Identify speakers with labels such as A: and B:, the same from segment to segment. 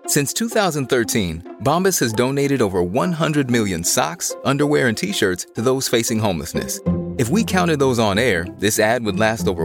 A: Since 2013, Bombas has donated over 100 million socks, underwear, and T-shirts to those facing homelessness. If we counted those on air, this ad would last over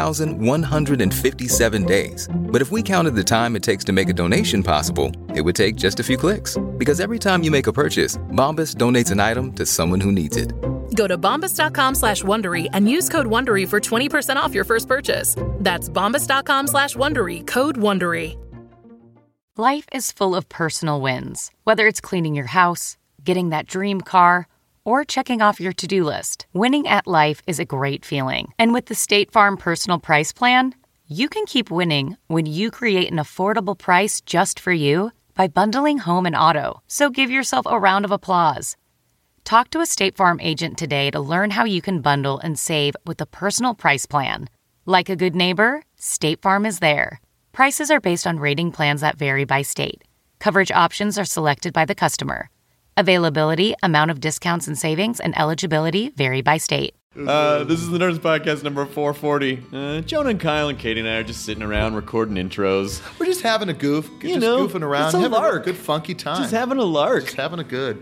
A: 1,157 days. But if we counted the time it takes to make a donation possible, it would take just a few clicks. Because every time you make a purchase, Bombas donates an item to someone who needs it.
B: Go to bombas.com/Wondery and use code Wondery for 20% off your first purchase. That's bombas.com/Wondery, code Wondery.
C: Life is full of personal wins. Whether it's cleaning your house, getting that dream car, or checking off your to-do list, winning at life is a great feeling. And with the State Farm Personal Price Plan, you can keep winning when you create an affordable price just for you by bundling home and auto. So give yourself a round of applause. Talk to a State Farm agent today to learn how you can bundle and save with the Personal Price Plan. Like a good neighbor, State Farm is there. Prices are based on rating plans that vary by state. Coverage options are selected by the customer. Availability, amount of discounts and savings, and eligibility vary by state.
D: This is the Nerds Podcast number 440. Jonah and Kyle and Katie and I are just sitting around recording intros.
E: We're just having a goof.
D: You know,
E: goofing around.
D: it's a
E: having
D: lark.
E: a good funky time.
D: Just having a lark.
E: Just having a good.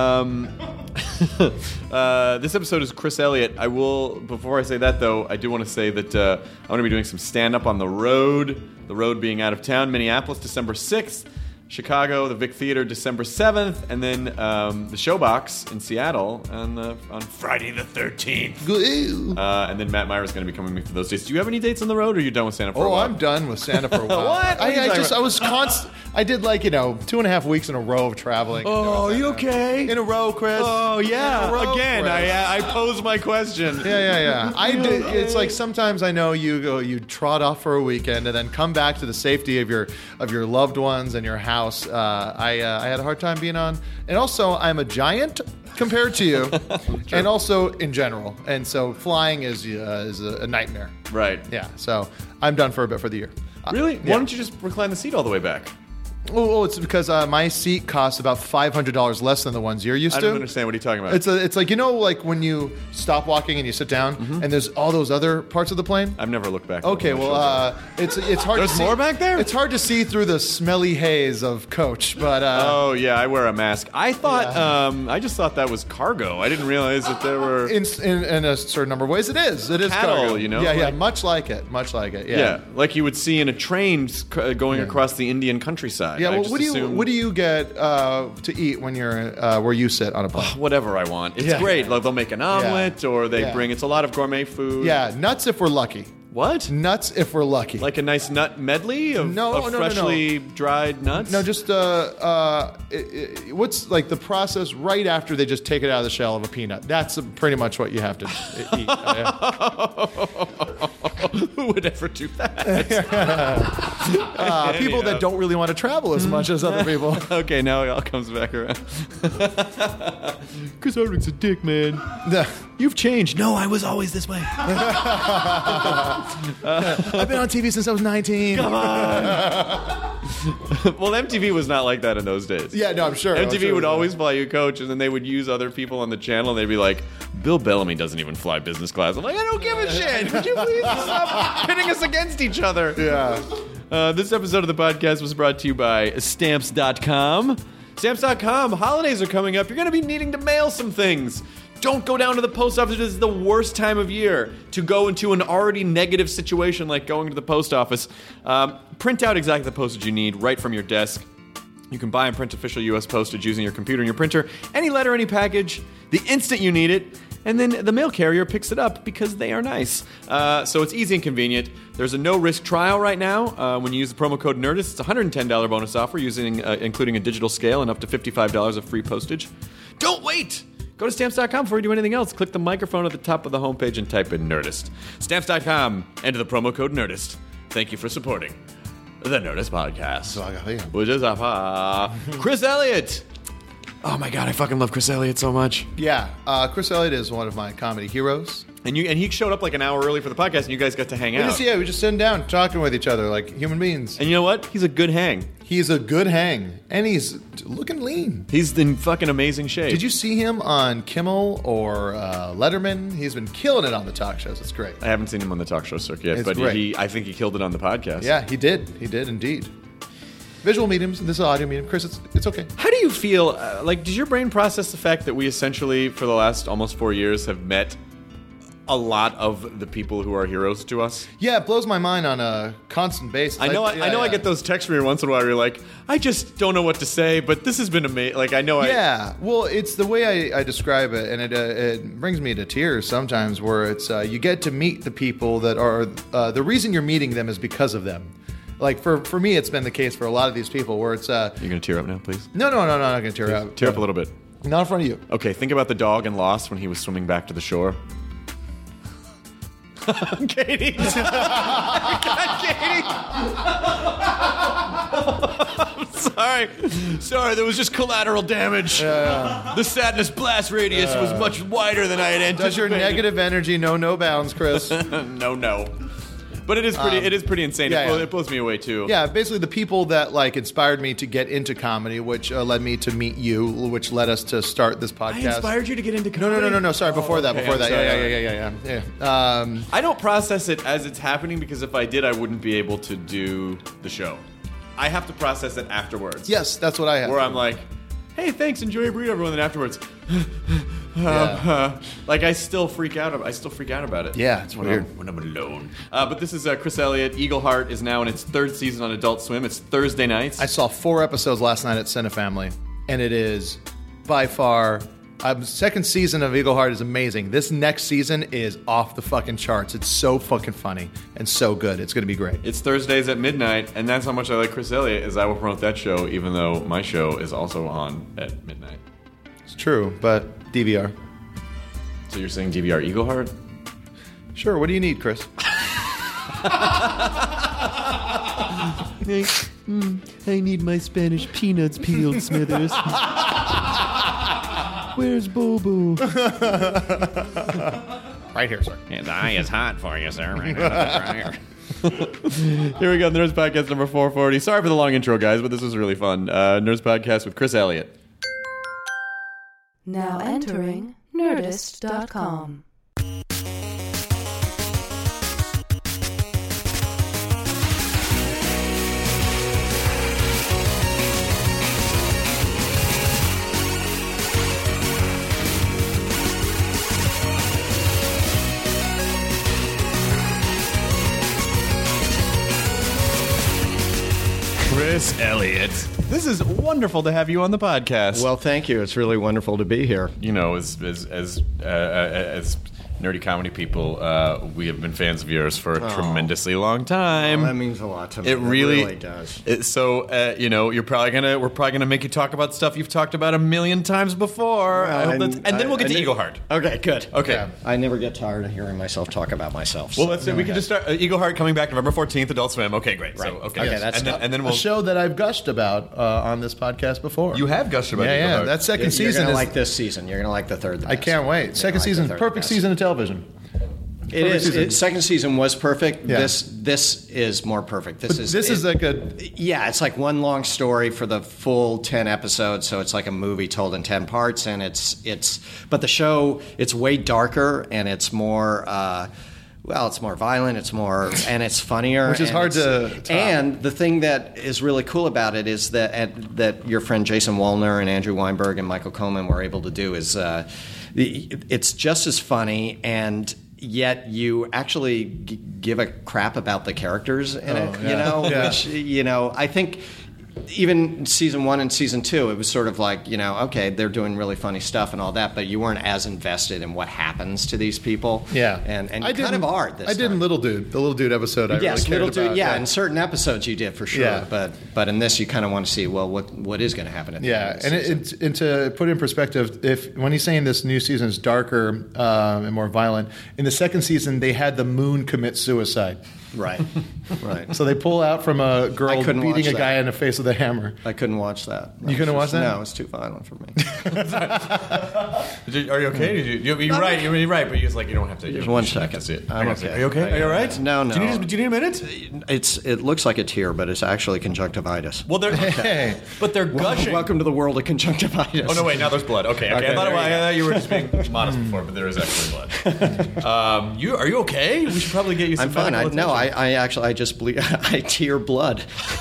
D: This episode is Chris Elliott. I will, before I say that though, I do want to say that I'm going to be doing some stand-up on the road. The road being out of town. Minneapolis, December 6th. Chicago, the Vic Theater, December 7th. And then the Showbox in Seattle on Friday the 13th. And then Matt Myra's going to be coming with me for those dates. Do you have any dates on the road, or are you done with stand-up for a while?
E: I'm done with stand-up for a while.
D: What?
E: I did 2.5 weeks in a row of traveling.
D: Oh, you okay?
E: In a row, Chris.
D: Oh, yeah.
E: Row,
D: Again,
E: Chris.
D: I posed my question.
E: Yeah. I did. It's like sometimes I know you trot off for a weekend and then come back to the safety of your loved ones and your house. I had a hard time being on, and also I'm a giant compared to you, and also in general, and so flying is a nightmare.
D: Right.
E: Yeah. So I'm done for a bit for the year.
D: Really?
E: Yeah.
D: Why don't you just recline the seat all the way back?
E: Oh, it's because my seat costs about $500 less than the ones you're used
D: I
E: to.
D: don't understand what you're talking about.
E: It's like, like when you stop walking and you sit down, and there's all those other parts of the plane.
D: I've never looked back.
E: Okay, well, it's hard.
D: There's
E: to see.
D: more back there?
E: It's hard to see through the smelly haze of coach, but
D: oh yeah, I wear a mask. I thought I just thought that was cargo. I didn't realize that there were
E: in a certain number of ways it is
D: cattle,
E: cargo.
D: you know.
E: Yeah,
D: like,
E: much like it.
D: Yeah, like you would see in a train going across the Indian countryside.
E: Yeah,
D: I
E: well,
D: just
E: what do you get to eat when you're where you sit on a plane?
D: Whatever I want. It's great. Like, they'll make an omelet, or they bring. It's a lot of gourmet food.
E: Yeah, nuts if we're lucky.
D: What?
E: Nuts if we're lucky.
D: Like a nice nut medley of freshly dried nuts?
E: No, just what's like the process right after they just take it out of the shell of a peanut. That's pretty much what you have to eat.
D: Who would ever do that?
E: People that don't really want to travel as much as other people.
D: Okay, now it all comes back around. Chris Hardwick's a dick, man. You've changed. No, I was always this way.
E: I've been on TV since I was 19.
D: Come on. Well, MTV was not like that in those days.
E: Yeah, no, I'm sure.
D: MTV would always fly you coach, and then they would use other people on the channel, and they'd be like, Bill Bellamy doesn't even fly business class. I'm like, I don't give a shit. Would you please stop pitting us against each other?
E: Yeah.
D: This episode of the podcast was brought to you by Stamps.com. Stamps.com, holidays are coming up. You're going to be needing to mail some things. Don't go down to the post office. This is the worst time of year to go into an already negative situation like going to the post office. Print out exactly the postage you need right from your desk. You can buy and print official U.S. postage using your computer and your printer. Any letter, any package, the instant you need it. And then the mail carrier picks it up because they are nice. So it's easy and convenient. There's a no-risk trial right now. When you use the promo code NERDIST, it's a $110 bonus offer including a digital scale and up to $55 of free postage. Don't wait! Go to Stamps.com before you do anything else. Click the microphone at the top of the homepage and type in Nerdist. Stamps.com. Enter the promo code Nerdist. Thank you for supporting the Nerdist Podcast. Which is Chris Elliott. Oh my God, I fucking love Chris Elliott so much.
E: Yeah, Chris Elliott is one of my comedy heroes.
D: And he showed up like an hour early for the podcast, and you guys got to hang out.
E: We just sitting down, talking with each other like human beings.
D: And you know what? He's a good hang.
E: He's a good hang, and he's looking lean.
D: He's in fucking amazing shape.
E: Did you see him on Kimmel or Letterman? He's been killing it on the talk shows. It's great.
D: I haven't seen him on the talk show circuit yet, but I think he killed it on the podcast.
E: Yeah, he did. He did indeed. visual mediums. This is an audio medium. Chris, it's okay.
D: How do you feel? Does your brain process the fact that we essentially, for the last almost 4 years, have met a lot of the people who are heroes to us?
E: Yeah, it blows my mind on a constant basis.
D: I know I get those texts from you once in a while where you're like, I just don't know what to say, but this has been amazing.
E: Well, it's the way I describe it, and it brings me to tears sometimes, where it's you get to meet the people that are the reason you're meeting them is because of them. Like for me, it's been the case for a lot of these people where it's
D: You're gonna tear up now, please?
E: No, I'm not gonna tear up.
D: Tear up a little bit.
E: Not in front of you.
D: Okay, think about the dog in Lost when he was swimming back to the shore. Katie. God, Katie. I'm sorry, there was just collateral damage. The sadness blast radius was much wider than I had anticipated.
E: Does your negative energy know no bounds, Chris?
D: No. But it is pretty insane. It blows me away too.
E: Yeah, basically the people that inspired me to get into comedy, which led me to meet you, which led us to start this podcast.
D: I inspired you to get into comedy?
E: No. Sorry, before that. Yeah.
D: I don't process it as it's happening because if I did, I wouldn't be able to do the show. I have to process it afterwards.
E: Yes, that's what I have.
D: Where I'm like, hey, thanks, enjoy your burrito, everyone. Then afterwards, I still freak out about it.
E: Yeah, it's weird
D: when I'm alone. But this is Chris Elliott. Eagleheart is now in its 3rd season on Adult Swim. It's Thursday nights.
E: I saw 4 episodes last night at Cinefamily, and it is by far. 2nd season of Eagleheart is amazing. This next season is off the fucking charts. It's so fucking funny and so good. It's going to be great.
D: It's Thursdays at midnight, and that's how much I like Chris Elliott, is I will promote that show, even though my show is also on at midnight.
E: It's true, but DVR.
D: So you're saying DVR Eagleheart?
E: Sure. What do you need, Chris?
D: I need my Spanish peanuts peeled, Smithers. Where's Bobo?
E: Right here, sir.
F: His eye is hot for you, sir. Right out of the dryer.
D: Here we go, Nerds Podcast number 440. Sorry for the long intro, guys, but this was really fun. Nerds Podcast with Chris Elliott.
G: Now entering Nerdist.com.
D: Chris Elliott. This is wonderful to have you on the podcast.
F: Well, thank you. It's really wonderful to be here.
D: You know, as nerdy comedy people, we have been fans of yours for a tremendously long time.
F: Well, that means a lot to me.
D: It really
F: does.
D: We're probably gonna make you talk about stuff you've talked about a million times before. And then we'll get to Eagleheart.
F: Okay, good.
D: Okay.
F: Yeah, I never get tired of hearing myself talk about myself.
D: Well, let's say we can just start. Eagleheart coming back November 14th, Adult Swim. Okay, great.
F: Right.
D: So, okay,
F: yes. That's
D: and then we'll
E: A show that I've gushed about on this podcast before.
D: You have gushed about
E: Yeah.
D: Eagleheart.
E: That second
F: You're
E: season
F: going to
E: is
F: like this season. You're going to like the third the
E: I
F: best.
E: can't wait. Second season, perfect season of television.
F: It is. Second season was perfect.
E: Yeah.
F: This is more perfect. This is
E: like a
F: Yeah, it's like one long story for the full 10 episodes, so it's like a movie told in 10 parts, and but the show, it's way darker and it's more it's more violent, and it's funnier,
E: which is hard to top.
F: And the thing that is really cool about it is that your friend Jason Wolner and Andrew Weinberg and Michael Coleman were able to do is it's just as funny, and yet you actually give a crap about the characters in it, which, I think even season 1 and season 2, it was sort of like, okay, they're doing really funny stuff and all that, but you weren't as invested in what happens to these people.
E: Yeah.
F: And you kind of are this
E: I did in
F: time.
E: Little Dude. The Little Dude episode I
F: Yes,
E: really cared
F: Little Dude,
E: about.
F: yeah, in certain episodes you did for sure,
E: Yeah.
F: but in this you kind of want to see, well, what is going to happen at the end of the season.
E: And to put it in perspective, when he's saying this new season is darker and more violent, in the second season they had the moon commit suicide.
F: Right.
E: So they pull out from a girl
F: couldn't watch
E: beating a
F: that.
E: guy in the face with a hammer.
F: I couldn't watch that.
E: You couldn't watch that?
F: No, it was too violent for me.
D: Are you okay? You're right. You're right. But you don't have to.
F: Just 1 second.
D: See it.
F: I'm
D: I see it.
F: okay.
D: Are you okay? Are you all right?
F: No.
D: Do you need a minute?
F: It looks like a tear, but it's actually conjunctivitis.
D: Well,
E: Hey.
D: but they're gushing.
F: Welcome to the world of conjunctivitis.
D: Oh no! Wait, now there's blood. Okay. I thought you were just being modest before, but there is actually blood. Are you okay? We should probably get you some
F: I'm fine.
D: medical attention.
F: I just bleed. I tear blood.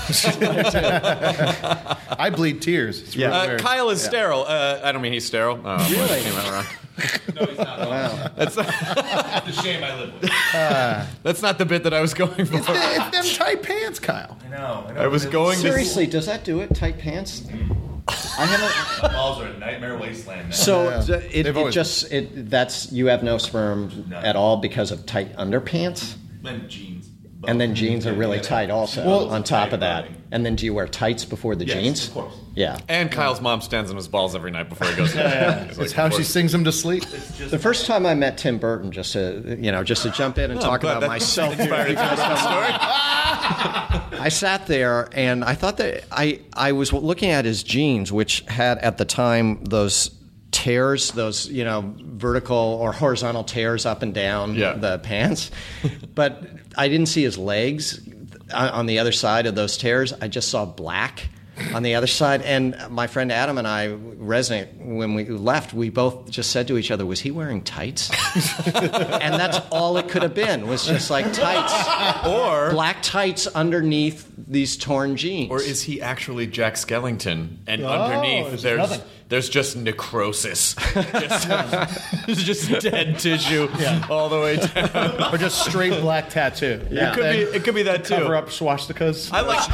E: I bleed tears. It's really weird.
D: Kyle is sterile. I don't mean he's sterile. Oh,
F: Really?
D: came out wrong.
H: No, he's not.
F: Wow.
D: That's not,
H: It's the shame I live with.
D: that's not the bit that I was going for.
E: It's them tight pants, Kyle.
H: I know.
D: I was going to.
F: Seriously, does that do it? Tight pants? I haven't.
H: My balls are a nightmare wasteland now.
F: So
E: Yeah. They've always-
F: that's you have no sperm
H: No.
F: at all because of tight underpants,
H: Then jeans.
F: and then jeans are really tight also.
E: Well,
F: on top of that,
H: clothing.
F: and then do you wear tights before the
H: Yes,
F: jeans?
H: of course.
F: Yeah.
D: And Kyle's mom stands on his balls every night before he goes to bed.
E: It's how she sings him to sleep.
F: The first time I met Tim Burton, just to jump in and talk
D: glad
F: about
D: that
F: myself.
D: inspired you to tell that story.
F: I sat there and I thought that I was looking at his jeans, which had at the time those tears, those vertical or horizontal tears up and down the pants, but I didn't see his legs on the other side of those tears. I just saw black on the other side. And my friend Adam and I, when we left, we both just said to each other, was he wearing tights? And that's all it could have been, was just like tights.
D: Or
F: Black tights underneath these torn jeans.
D: Or is he actually Jack Skellington? And underneath there's just necrosis, just dead tissue all the way down.
E: Or just straight black tattoo.
F: Yeah.
D: It could be that too.
E: Cover up swastikas.
D: I like.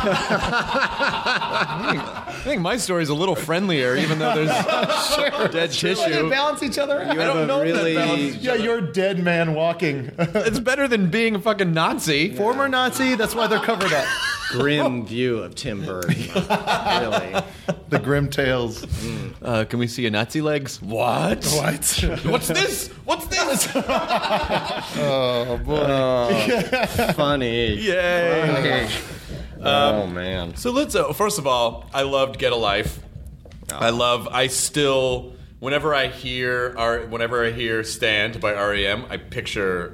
D: I think my story's a little friendlier, even though there's dead
E: They
D: tissue.
E: balance each other out.
F: You
D: I
F: have
D: don't
F: a
D: know if that
F: really
D: balances each
E: Yeah, you're a dead man walking.
D: It's better than being a fucking Nazi.
E: Former Nazi, that's why they're covered up.
F: grim view of Tim Burton. Really.
E: The grim tales.
D: Can we see your Nazi legs? What?
E: What?
D: What's this? What's this?
E: Oh, boy.
F: Funny.
D: Yay.
F: Oh, man.
D: So let's, first of all, I loved Get a Life. I still, whenever I hear Stand by R.E.M., I picture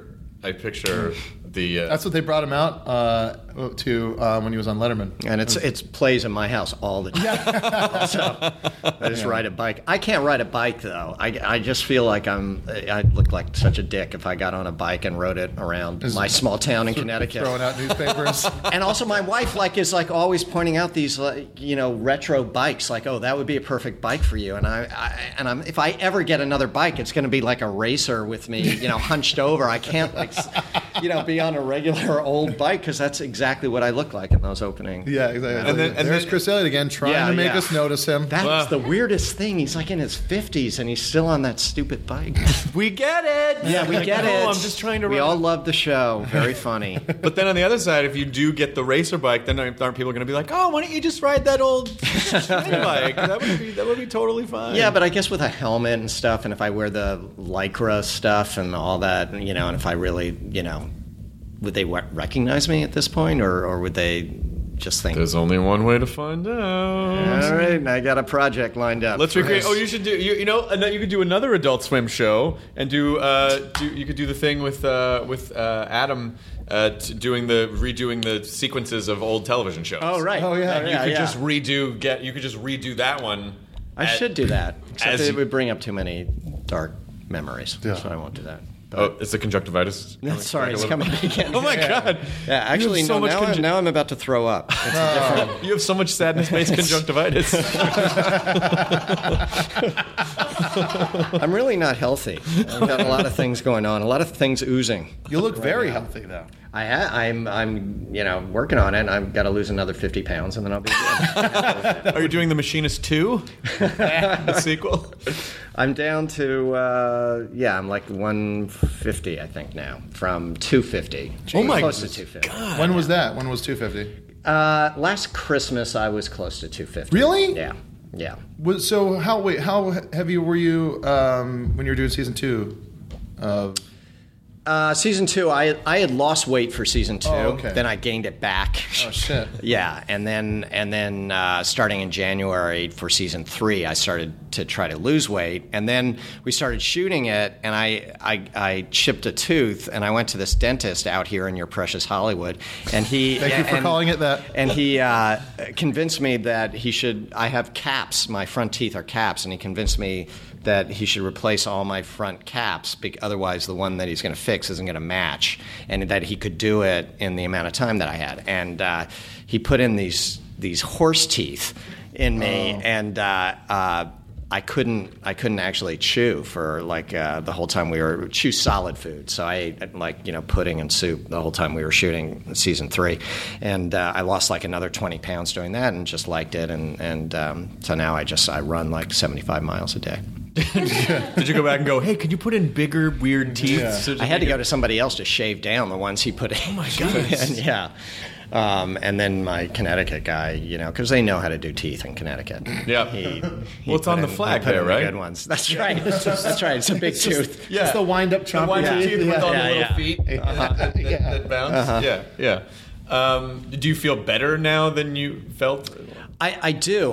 D: the...
E: That's what they brought him out to when he was on Letterman.
F: And it's plays in my house all the time. So I just ride a bike. I can't ride a bike though. I just feel like I'd look like such a dick if I got on a bike and rode it around my small town in Connecticut.
E: Throwing out newspapers.
F: And also my wife is always pointing out these retro bikes, like, oh, that would be a perfect bike for you. And I'm if I ever get another bike, it's going to be like a racer with me, hunched over. I can't be on a regular old bike because that's exactly what I look like in those openings.
E: Yeah, exactly.
D: And
E: there's
D: then-
E: Chris Elliott again trying to make us notice him.
F: That's the weirdest thing. He's like in his 50s and he's still on that stupid bike.
D: We get it.
F: Yeah, we get it.
D: I'm just trying to.
F: We all love the show. Very funny.
D: But then on the other side, if you do get the racer bike, then aren't people going to be like, oh, why don't you just ride that old train bike? That would be totally fine.
F: Yeah, but I guess with a helmet and stuff, and if I wear the Lycra stuff and all that, and if I really, would they recognize me at this point, or would they just think?
D: There's only one way to find out.
F: All right, I got a project lined up.
D: Let's recreate. Oh, you should do. You could do another Adult Swim show and do. You could do the thing with Adam redoing the sequences of old television shows.
F: Oh, right.
E: Oh, yeah.
D: And you could just redo that one.
F: I should do that. Except
D: as
F: it
D: you-
F: would bring up too many dark memories, so I won't do that.
D: Oh, it's the conjunctivitis.
F: Sorry, it's coming again.
D: Oh my God!
F: Yeah, actually,
D: You have so much
F: now I'm about to throw up. It's a different.
D: You have so much sadness-based conjunctivitis.
F: I'm really not healthy. I've got a lot of things going on, a lot of things oozing.
E: You look very healthy, though.
F: I'm working on it. And I've got to lose another 50 pounds, and then I'll be good.
D: Are you doing The Machinist 2? The sequel?
F: I'm down to I'm like 150, I think now, from 250.
D: Oh my
F: close to 250.
E: When was that? When was 250?
F: Last Christmas, I was close to 250.
E: Really?
F: Yeah.
E: So how heavy were you when you were doing season 2 of?
F: Season 2, I had lost weight for season 2.
E: Oh, okay.
F: Then I gained it back.
E: Oh shit!
F: Yeah, and then starting in January for season 3, I started to try to lose weight, and then we started shooting it, and I chipped a tooth, and I went to this dentist out here in your precious Hollywood, and he
E: Thank you for calling it that.
F: and he convinced me that I have caps. My front teeth are caps, and he convinced me that he should replace all my front caps, otherwise the one that he's going to fix isn't going to match, and that he could do it in the amount of time that I had. And he put in these horse teeth in me, and I couldn't actually chew for like the whole time we were chew solid food. So I ate like pudding and soup the whole time we were shooting season 3, and I lost like another 20 pounds doing that, and just liked it. And so now I run like 75 miles a day.
D: Did you go back and go, hey, could you put in bigger weird teeth?
E: Yeah.
D: So
F: I had to go to somebody else to shave down the ones he put in.
D: Oh my goodness.
F: Yeah. And then my Connecticut guy, because they know how to do teeth in Connecticut.
D: Yeah.
F: He
D: Well, it's on the flag
F: put
D: there,
F: in the
D: right?
F: Good ones. That's right. That's right. It's a big tooth.
D: Yeah.
E: It's the wind-up chompy
D: wind-up
E: teeth.
D: teeth with all the
F: Yeah,
D: little
F: yeah.
D: feet that bounce. Yeah. Do you feel better now than you felt?
F: I do.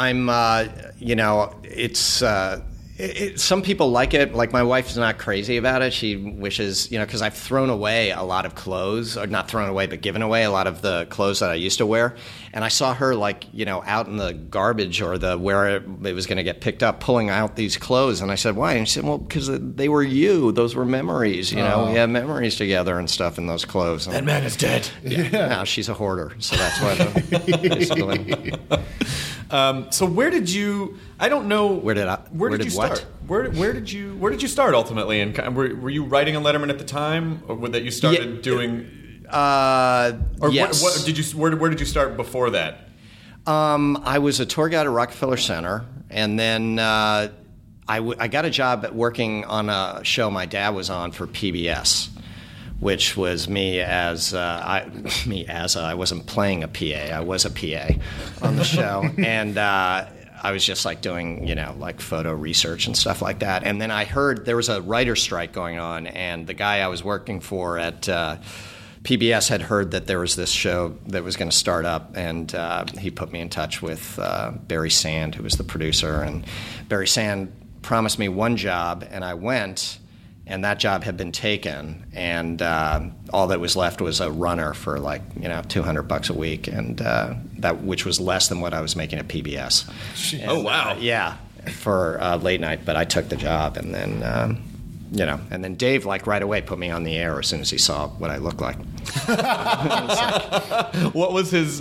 F: Some people like it. Like my wife's not crazy about it. She wishes, because I've thrown away a lot of clothes, or not thrown away, but given away a lot of the clothes that I used to wear. And I saw her out in the garbage or where it was going to get picked up, pulling out these clothes. And I said, why? And she said, well, because they were you. Those were memories. We had memories together and stuff in those clothes.
D: That man is dead.
F: Yeah. Now she's a hoarder, so that's why. Basically.
D: So where did you? I don't know.
F: Where did
D: you start? Where did you start ultimately? And were you writing a Letterman at the time, or that you started doing? Or
F: yes.
D: What did you? Where did you start before that?
F: I was a tour guide at Rockefeller Center, and then I got a job working on a show my dad was on for PBS, which was I wasn't playing a PA, I was a PA on the show, and I was just like doing like photo research and stuff like that. And then I heard there was a writer's strike going on, and the guy I was working for at PBS had heard that there was this show that was going to start up, and he put me in touch with Barry Sand, who was the producer. And Barry Sand promised me one job, and I went, and that job had been taken, and all that was left was a runner for like $200 a week, and which was less than what I was making at PBS. And,
D: oh wow!
F: Yeah, for late night, but I took the job, and then. And then Dave, like right away, put me on the air as soon as he saw what I looked like.
D: What was his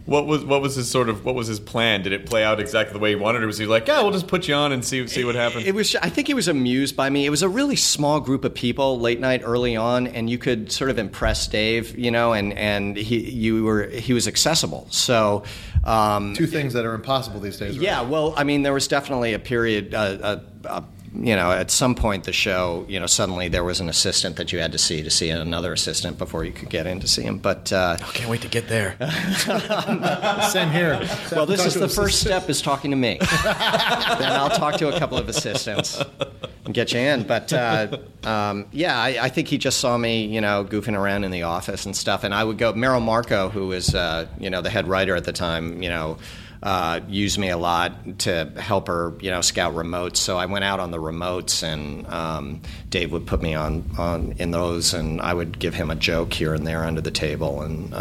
D: plan? Did it play out exactly the way he wanted, or was he like, yeah, we'll just put you on and see what happens?
F: I think he was amused by me. It was a really small group of people late night early on, and you could sort of impress Dave, and he was accessible. So
E: Two things that are impossible these days. Right?
F: Yeah, well, I mean, there was definitely a period. At some point the show, suddenly there was an assistant that you had to see another assistant before you could get in to see him. But
D: I can't wait to get there.
E: Same here.
F: Well, this is the first step is talking to me. Then I'll talk to a couple of assistants and get you in. But I think he just saw me, goofing around in the office and stuff. And I would go. Meryl Marco, who was the head writer at the time, used me a lot to help her, scout remotes. So I went out on the remotes, and Dave would put me on in those, and I would give him a joke here and there under the table, and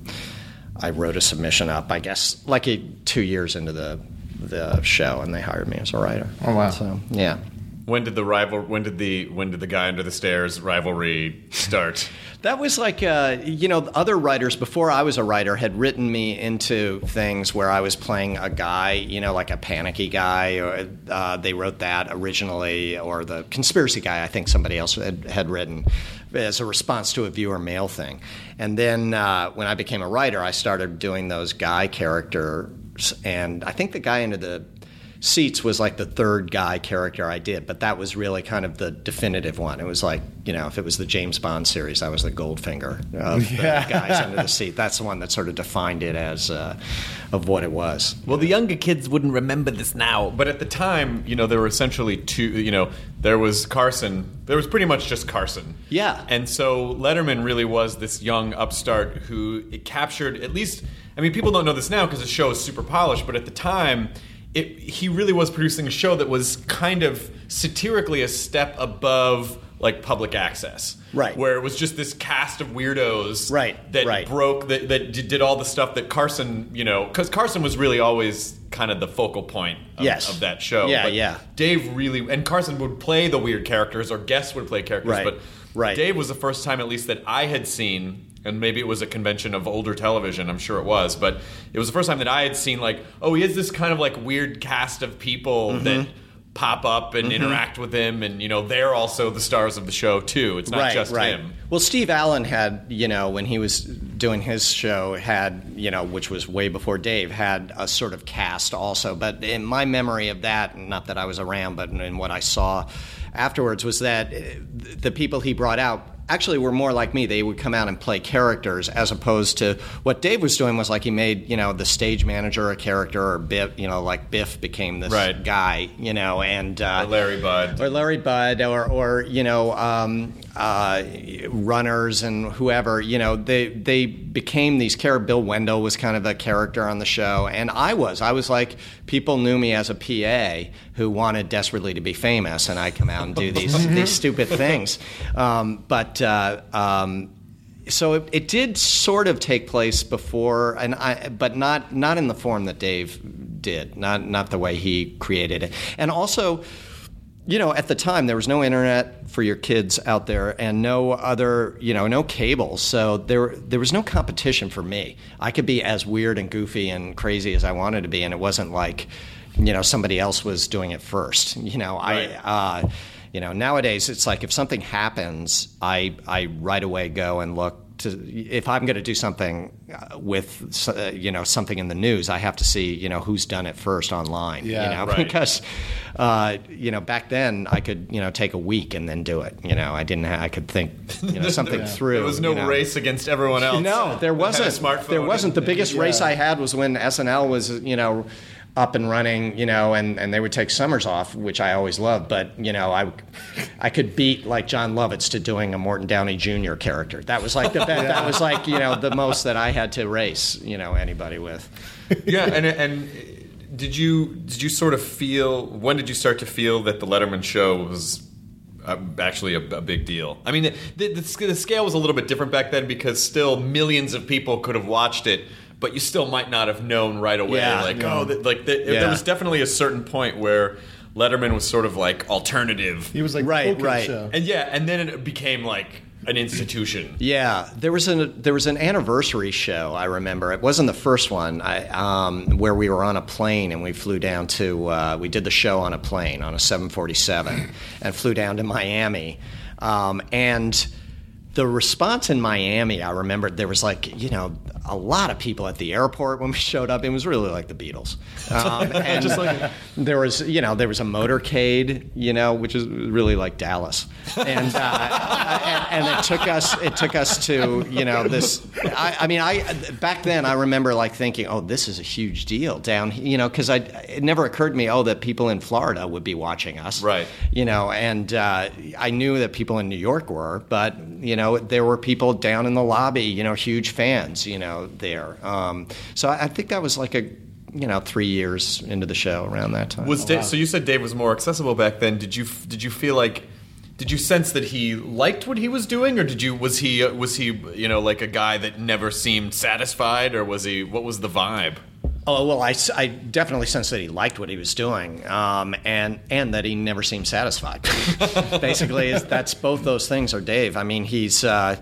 F: I wrote a submission up, I guess, like 2 years into the show, and they hired me as a writer.
E: Oh wow!
F: So yeah.
D: When did the guy under the stairs rivalry start?
F: That was like, other writers before I was a writer had written me into things where I was playing a guy, like a panicky guy, or they wrote that originally, or the conspiracy guy, I think somebody else had written as a response to a viewer mail thing. And then when I became a writer, I started doing those guy characters, and I think the guy under the seats was like the third guy character I did, but that was really kind of the definitive one. It was like, if it was the James Bond series, I was the Goldfinger of the guys under the seat. That's the one that sort of defined it as of what it was.
D: Well, the younger kids wouldn't remember this now, but at the time, there were essentially two, there was Carson. There was pretty much just Carson.
F: Yeah.
D: And so Letterman really was this young upstart who it captured, at least, people don't know this now because the show is super polished, but at the time, he really was producing a show that was kind of satirically a step above like public access,
F: Right.
D: Where it was just this cast of weirdos,
F: Right,
D: That
F: right.
D: broke that did all the stuff that Carson, because Carson was really always kind of the focal point of that show.
F: Yeah,
D: but
F: yeah.
D: Dave really, and Carson would play the weird characters, or guests would play characters,
F: Right,
D: but
F: right.
D: Dave was the first time, at least, that I had seen. And maybe it was a convention of older television, I'm sure it was, but it was the first time that I had seen, like, oh, he has this kind of, like, weird cast of people that pop up and interact with him, and, they're also the stars of the show, too. It's not just him.
F: Well, Steve Allen had, when he was doing his show, had, which was way before Dave, had a sort of cast also. But in my memory of that, not that I was around, but in what I saw afterwards, was that the people he brought out actually were more like me. They would come out and play characters, as opposed to what Dave was doing was like he made, the stage manager a character, or Biff, like Biff became this guy, and
D: or Larry Budd.
F: Or runners and whoever, they became these characters. Bill Wendell was kind of a character on the show, and I was like, people knew me as a PA who wanted desperately to be famous, and I come out and do these stupid things. So it did sort of take place before, but not in the form that Dave did, not the way he created it. And also, at the time there was no internet for your kids out there, and no other, no cable, so there was no competition for me. I could be as weird and goofy and crazy as I wanted to be, and it wasn't like, somebody else was doing it first. Nowadays it's like if something happens, I right away go and look to, if I'm going to do something with something in the news, I have to see who's done it first online. Because back then I could take a week and then do it. I could think something through.
D: There was no race against everyone else.
F: No, there wasn't. There wasn't. The biggest race I had was when SNL was up and running, and they would take summers off, which I always loved. But I could beat like John Lovitz to doing a Morton Downey Jr. character. That was like that was like the most that I had to race anybody with.
D: Yeah, and did you sort of feel, when did you start to feel that the Letterman show was actually a big deal? I mean, the scale was a little bit different back then, because still millions of people could have watched it, but you still might not have known right away. There was definitely a certain point where Letterman was sort of like alternative.
E: He was like
F: right.
E: Show.
D: And then it became like an institution.
F: Yeah, there was an anniversary show, I remember. It wasn't the first one, where we were on a plane and we flew down to, we did the show on a plane, on a 747, and flew down to Miami. And the response in Miami, I remember there was like, a lot of people at the airport when we showed up. It was really like the Beatles. And just like, there was a motorcade, which is really like Dallas. And and it took us to, this, back then I remember like thinking, oh, this is a huge deal down, because it never occurred to me, that people in Florida would be watching us.
D: Right.
F: And I knew that people in New York were, but, there were people down in the lobby, huge fans, there. So I think that was like 3 years into the show around that time.
D: So you said Dave was more accessible back then. Did you feel like, did you sense that he liked what he was doing, or was he like a guy that never seemed satisfied, or what was the vibe?
F: Oh, well, I definitely sensed that he liked what he was doing, and that he never seemed satisfied. Basically, that's both those things are Dave. I mean, he's, I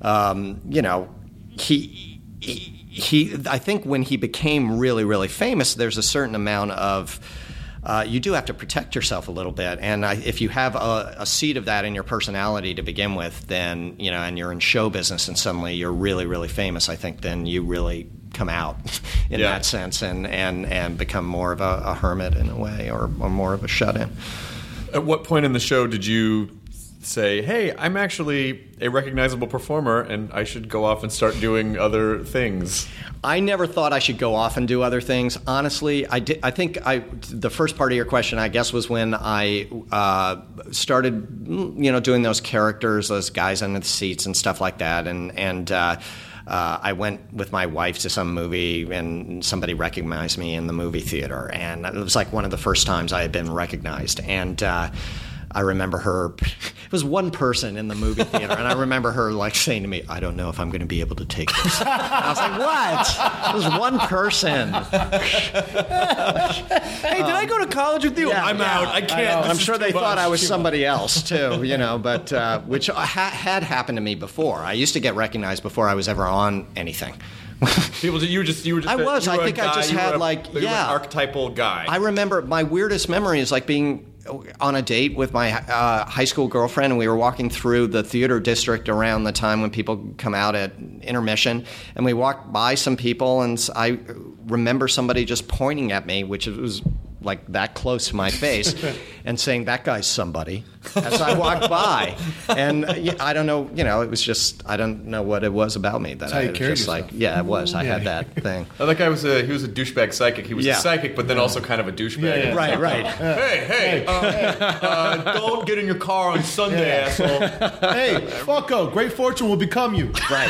F: think when he became really, really famous, there's a certain amount of, you do have to protect yourself a little bit. And if you have a seed of that in your personality to begin with, then, and you're in show business and suddenly you're really, really famous, I think then you really come out in that sense and become more of a hermit in a way, or more of a shut-in.
D: At what point in the show did you say, hey, I'm actually a recognizable performer and I should go off and start doing other things?
F: I never thought I should go off and do other things. Honestly, I think the first part of your question, I guess, was when I started, doing those characters, those guys under the seats and stuff like that, and I went with my wife to some movie and somebody recognized me in the movie theater, and it was like one of the first times I had been recognized, and I remember her. It was one person in the movie theater, and I remember her like saying to me, "I don't know if I'm going to be able to take this." And I was like, "What?" It was one person.
D: Hey, did I go to college with you? I'm out. I can't.
F: I'm sure they thought I was somebody else too, but which had happened to me before. I used to get recognized before I was ever on anything.
D: People, you were just.
F: I was. I think I just had
D: an archetypal guy.
F: I remember my weirdest memory is like being on a date with my high school girlfriend, and we were walking through the theater district around the time when people come out at intermission, and we walked by some people, and I remember somebody just pointing at me, which was like that close to my face, and saying, "That guy's somebody," as I walked by. And I don't know, it was just, I don't know what it was about me that I was just like, it was. I had that thing.
D: Oh, that guy was he was a douchebag psychic. He was a psychic, but then also kind of a douchebag.
F: Right.
D: Hey, don't get in your car on Sunday, asshole.
E: Hey, fucko, great fortune will become you.
F: Right.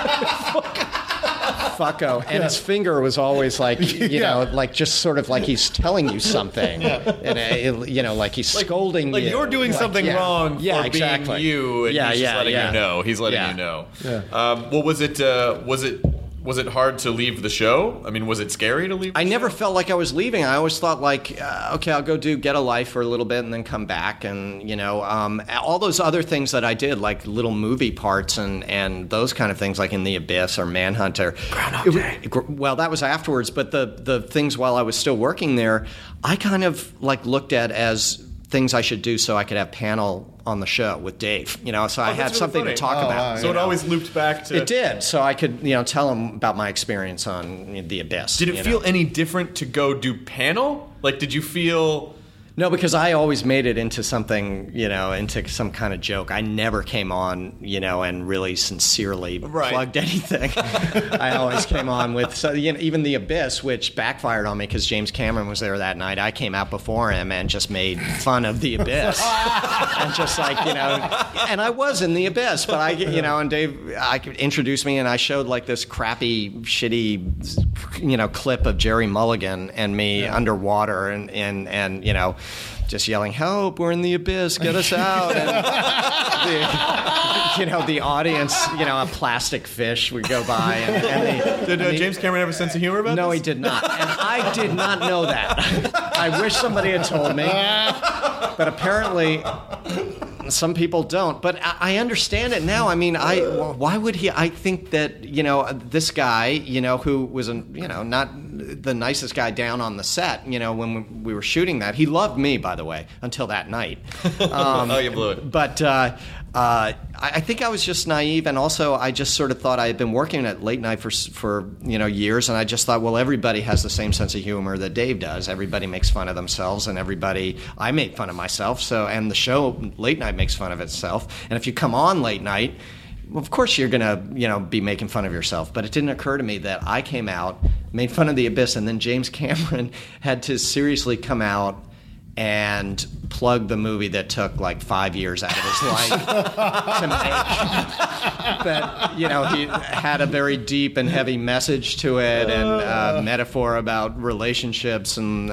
F: Fucko. And his finger was always like, like just sort of like he's telling you something. And, like he's scolding you.
D: Like you're doing something wrong for
F: exactly.
D: being you, and he's just letting you know. He's letting you know. Yeah. Well, was it hard to leave the show? I mean, was it scary to leave the show?
F: I never felt like I was leaving. I always thought like, okay, I'll go Get a Life for a little bit and then come back. And, all those other things that I did, like little movie parts and those kind of things, like in The Abyss or Manhunter. Well, that was afterwards. But the things while I was still working there, I kind of like looked at as things I should do so I could have panel on the show with Dave, so I had something to talk about.
D: So it always looped back to...
F: It did, so I could, tell him about my experience on The Abyss.
D: Did it feel any different to go do panel? Like, did you feel...
F: No, because I always made it into something, into some kind of joke. I never came on, and really sincerely plugged anything. I always came on with, even The Abyss, which backfired on me because James Cameron was there that night. I came out before him and just made fun of The Abyss. And just like, and I was in The Abyss, but and Dave introduced me and I showed like this crappy, shitty, clip of Jerry Mulligan and me underwater and just yelling, "Help, we're in the abyss, get us out." And the audience, a plastic fish would go by.
D: Did James Cameron have a sense of humor about this?
F: No, he did not. And I did not know that. I wish somebody had told me. But apparently... some people don't, but I understand it now. I mean, why would he? I think that this guy, who was not the nicest guy down on the set. When we were shooting that, he loved me, by the way, until that night.
D: Oh, you blew it.
F: But I think I was just naive, and also I just sort of thought I had been working at late night for years, and I just thought, well, everybody has the same sense of humor that Dave does. Everybody makes fun of themselves, and I make fun of myself. And the show late night makes fun of itself. And if you come on late night, of course you're gonna be making fun of yourself. But it didn't occur to me that I came out, made fun of The Abyss, and then James Cameron had to seriously come out and plug the movie that took like 5 years out of his life to make. That he had a very deep and heavy message to it, and metaphor about relationships and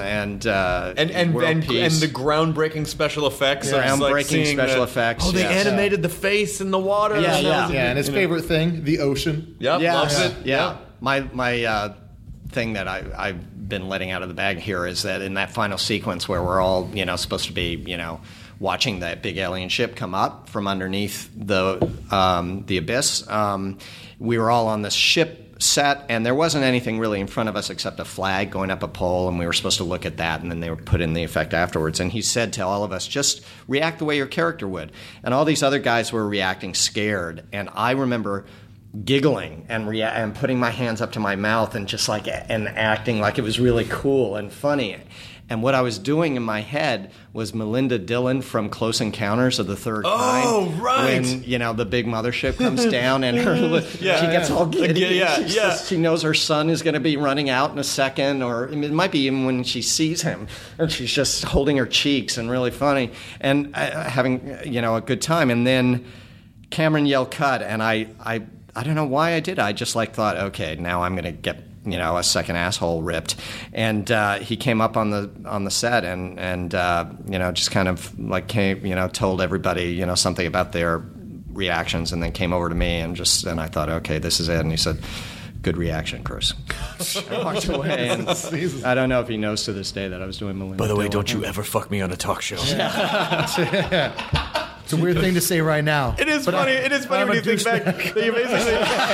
F: world peace.
D: And the groundbreaking special effects.
F: Groundbreaking special effects.
D: Oh, they animated the face in the water.
E: Yeah. And his favorite thing, the ocean.
D: Yep, loves it.
F: Yeah. My thing that I've been letting out of the bag here is that in that final sequence where we're all supposed to be watching that big alien ship come up from underneath the abyss, we were all on this ship set, and there wasn't anything really in front of us except a flag going up a pole, and we were supposed to look at that, and then they would put in the effect afterwards. And he said to all of us, just react the way your character would. And all these other guys were reacting scared, and I remember giggling and putting my hands up to my mouth and just and acting like it was really cool and funny. And what I was doing in my head was Melinda Dillon from Close Encounters of the Third Kind.
D: Oh, right.
F: When, the big mothership comes down and she gets all giddy. She knows her son is going to be running out in a second, or it might be even when she sees him. And she's just holding her cheeks and really funny and having, a good time. And then Cameron yelled cut, and I don't know why I did. I just thought, okay, now I'm going to get a second asshole ripped, and he came up on the set and just kind of like told everybody something about their reactions, and then came over to me and I thought, okay, this is it, and he said, "Good reaction, Chris." I walked away, and I don't know if he knows to this day that I was doing Melinda.
D: By the way,
F: Dillon.
D: don't you ever fuck me on a talk show.
E: It's a weird thing to say right now.
D: It is funny. It is funny when you think back that you basically.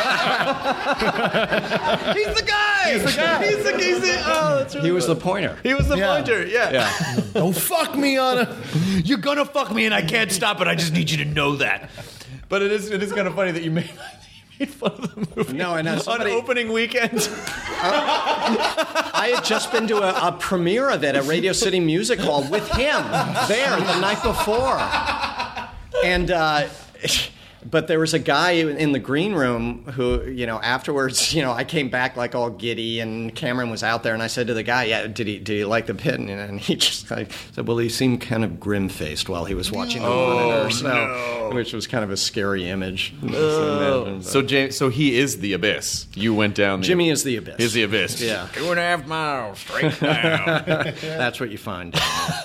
D: He's the guy. He's the guy. That's really
F: He was the pointer.
D: He was the pointer. Yeah.
E: Don't fuck me on a.
D: You're gonna fuck me, and I can't stop it. I just need you to know that. But it is kind of funny that you made fun of the movie.
F: No, and
D: on opening weekend.
F: I had just been to a premiere of it at Radio City Music Hall with him there the night before. And but there was a guy in the green room who, afterwards, I came back like all giddy, and Cameron was out there, and I said to the guy, "Yeah, did he like the pit?" And he just said, "Well, he seemed kind of grim-faced while he was watching the monitor, which was kind of a scary image."
D: So he is the abyss. You went down.
F: Jimmy is the abyss.
D: Is the abyss.
F: Yeah,
D: 2.5 miles straight down.
F: That's what you find.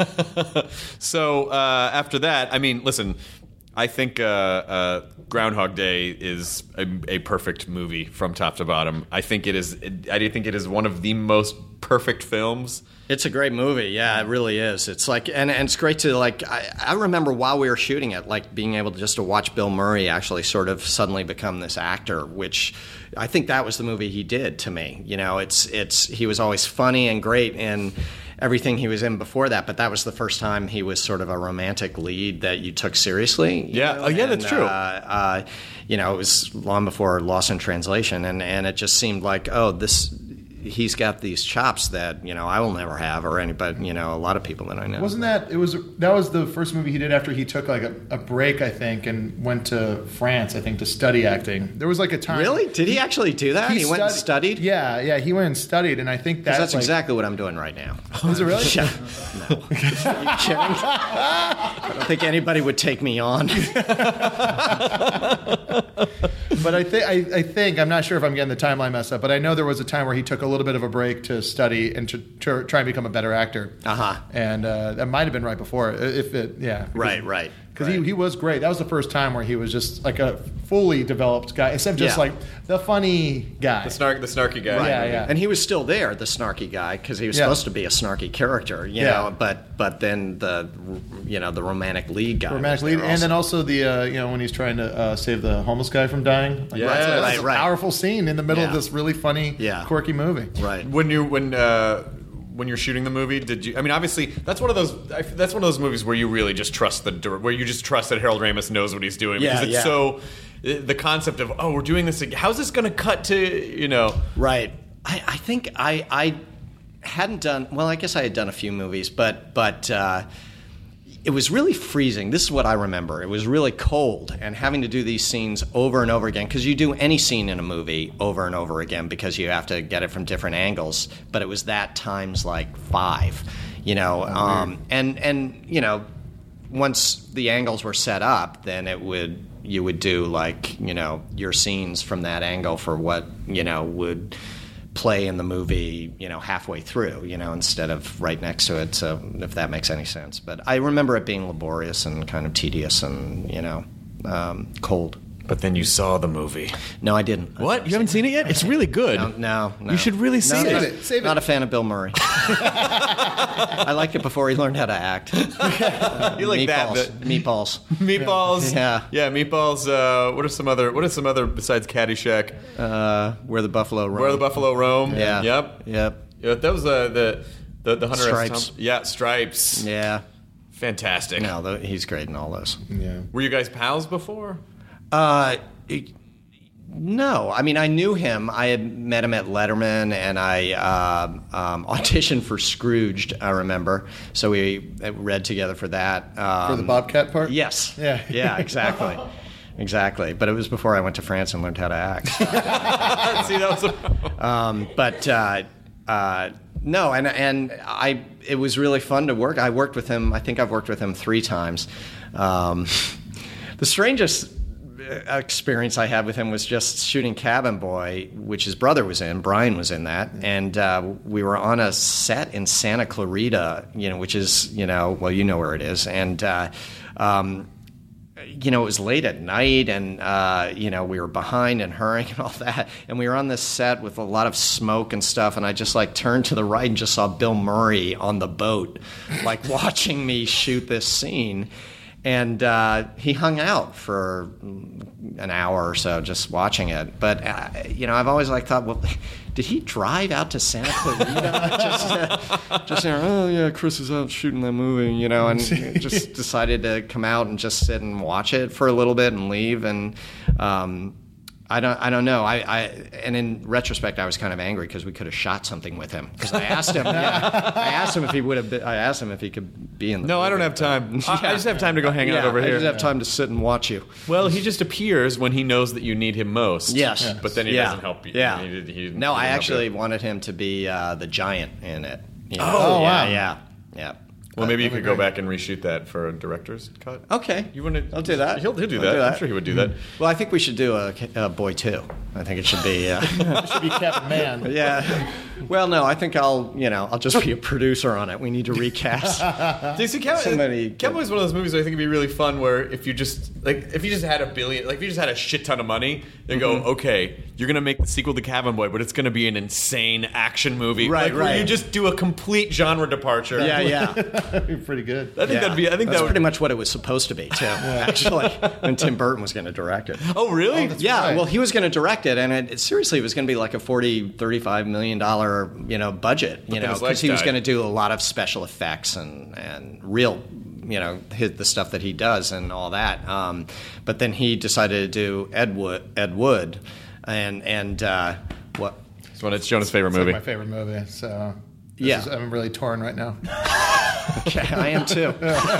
D: So after that, I mean, listen. I think Groundhog Day is a perfect movie from top to bottom. I think it is. I do think it is one of the most perfect films.
F: It's a great movie. Yeah, it really is. It's like, and it's great to like. I remember while we were shooting it, like being able to watch Bill Murray actually sort of suddenly become this actor, which I think that was the movie he did to me. He was always funny and great and everything he was in before that, but that was the first time he was sort of a romantic lead that you took seriously.
D: That's true.
F: It was long before Lost in Translation, and it just seemed like, he's got these chops that I will never have, or anybody, a lot of people that I know.
E: Wasn't that that was the first movie he did after he took like a break, I think, and went to France, I think, to study acting. There was like a time.
F: Really? Did he actually do that? He went and studied?
E: Yeah, he went and studied, and I think that's
F: exactly what I'm doing right now.
E: Is it really?
F: Yeah. No. Are you kidding? I don't think anybody would take me on.
E: But I think I'm not sure if I'm getting the timeline messed up, but I know there was a time where he took a little bit of a break to study and to try and become a better actor. And that might have been right before.
F: Right.
E: Because he was great. That was the first time where he was just like a fully developed guy, instead of just like the funny guy.
D: The snarky guy.
E: Right. Yeah.
F: And he was still there, the snarky guy, because he was supposed to be a snarky character, you know. But then the romantic lead guy.
E: And then also the when he's trying to save the homeless guy from dying. Like, that's a powerful scene in the middle of this really funny, quirky movie.
F: Right.
D: When you're shooting the movie, did you? I mean, obviously, that's one of those movies where you really just trust where you just trust that Harold Ramis knows what he's doing, because it's so the concept of we're doing this. How's this going to cut to
F: Right. I think I hadn't done well. I guess I had done a few movies, but it was really freezing. This is what I remember. It was really cold, and having to do these scenes over and over again, because you do any scene in a movie over and over again because you have to get it from different angles. But it was that times like 5, and once the angles were set up, then you would do like your scenes from that angle for what would play in the movie, halfway through, instead of right next to it. So if that makes any sense. But I remember it being laborious and kind of tedious and, cold.
D: But then you saw the movie.
F: No, I didn't.
D: What? You haven't seen it yet? It's really good.
F: No.
D: You should really see it.
E: Save it.
F: Not a fan of Bill Murray. I liked it before he learned how to act.
D: You like
F: Meatballs.
D: Meatballs.
F: Yeah.
D: Yeah, Meatballs. What are some other besides Caddyshack?
F: Where the Buffalo Roam.
D: Where the Buffalo Roam.
F: Yeah.
D: Yep.
F: Yeah,
D: that was the Hunter
F: Stripes.
D: S. Yeah, Stripes.
F: Yeah.
D: Fantastic.
F: No, he's great in all those.
E: Yeah.
D: Were you guys pals before?
F: No, I mean, I knew him. I had met him at Letterman, and I auditioned for Scrooged, I remember. So we read together for that.
E: For the Bobcat part?
F: Yes.
E: Yeah.
F: Yeah, exactly. Exactly. But it was before I went to France and learned how to act.
D: See, that was
F: no, and it was really fun to work. I worked with him. I think I've worked with him 3 times. The strangest experience I had with him was just shooting Cabin Boy, which his brother was in. Brian was in that, and we were on a set in Santa Clarita, which is, well, you know where it is, and it was late at night, and we were behind and hurrying and all that, and we were on this set with a lot of smoke and stuff, and I just turned to the right and just saw Bill Murray on the boat, watching me shoot this scene. And he hung out for an hour or so just watching it. But, I've always thought, well, did he drive out to Santa Clarita? just oh, yeah, Chris is out shooting that movie, and just decided to come out and just sit and watch it for a little bit and leave. And I don't know. And in retrospect, I was kind of angry because we could have shot something with him. Because I asked him, if he would have. I asked him if he could be in the.
D: No,
F: movie.
D: I don't have time. I just have time to go hang out over here.
F: I just have time to sit and watch you.
D: Well, he just appears when he knows that you need him most.
F: Yes,
D: but then he doesn't help you.
F: Yeah.
D: No,
F: I actually wanted him to be the giant in it.
E: wow.
F: Yeah.
D: Well, maybe you could go back and reshoot that for a director's cut.
F: Okay.
D: You want to?
F: I'll do that.
D: He'll do that. I'm sure he would do that.
F: Well, I think we should do a Boy 2. I think it should be.
E: It should be Captain Man.
F: Yeah. Well, no, I think I'll just be a producer on it. We need to recast.
D: Cabin Boy is one of those movies I think would be really fun. Where if you just had a shit ton of money, they go, okay, you're gonna make the sequel to Cabin Boy, but it's gonna be an insane action movie,
F: right?
D: Where you just do a complete genre departure.
E: Yeah. That'd be pretty good.
D: I think
F: that's pretty much what it was supposed to be too. Actually, when Tim Burton was going to direct it.
D: Oh, really?
F: Yeah. Well, he was going to direct it, and it was going to be like a $35 million, budget. Because he was going to do a lot of special effects and real, the stuff that he does and all that. But then he decided to do Ed Wood, and what?
D: It's Jonah's favorite movie.
E: It's my favorite movie. So. I'm really torn right now.
F: Okay, I am too.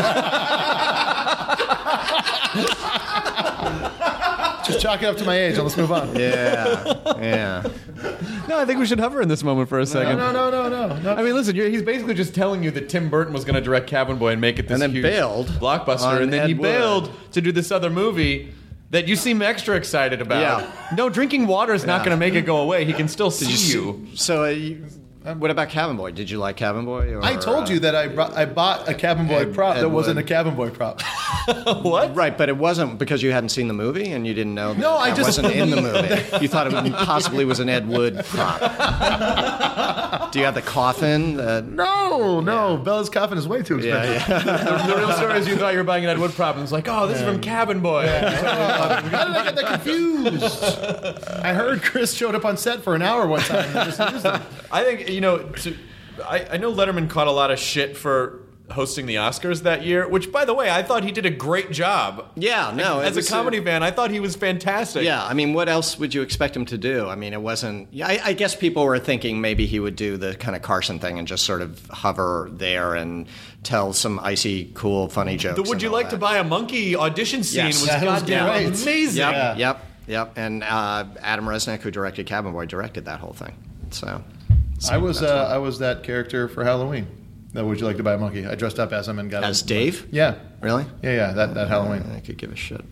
E: Just chalk it up to my age. Let's move on.
F: Yeah.
D: No, I think we should hover in this moment for a second.
E: No.
D: I mean, listen, he's basically just telling you that Tim Burton was going to direct Cabin Boy and make it this huge blockbuster, and then he bailed to do this other movie that you seem extra excited about.
F: Yeah.
D: No, drinking water is not going to make it go away. He can still see you.
F: So, what about Cabin Boy? Did you like Cabin Boy?
E: I told you that I bought a Cabin Boy prop that wasn't a Cabin Boy prop.
F: What? Right, but it wasn't because you hadn't seen the movie and you didn't know that
E: I
F: wasn't in the movie. You thought it possibly was an Ed Wood prop. Do you have the coffin?
E: No. Bella's coffin is way too expensive.
F: Yeah.
D: The real story is you thought you were buying an Ed Wood prop, and it's like, oh, this is from Cabin Boy.
E: How did I get that confused? I heard Chris showed up on set for an hour one time and just used them.
D: I think, I know Letterman caught a lot of shit for hosting the Oscars that year, which, by the way, I thought he did a great job.
F: Yeah, no.
D: As a comedy fan, I thought he was fantastic.
F: Yeah, I mean, what else would you expect him to do? I mean, it wasn't... I guess people were thinking maybe he would do the kind of Carson thing and just sort of hover there and tell some icy, cool, funny jokes.
D: The Would You Like to Buy a Monkey audition scene was goddamn amazing.
F: Yep. And Adam Resnick, who directed Cabin Boy, directed that whole thing. So...
E: I was that character for Halloween. That Would You Like to Buy a Monkey? I dressed up as him and got
F: as Dave.
E: Yeah,
F: really?
E: Yeah. That Halloween.
F: I could give a shit.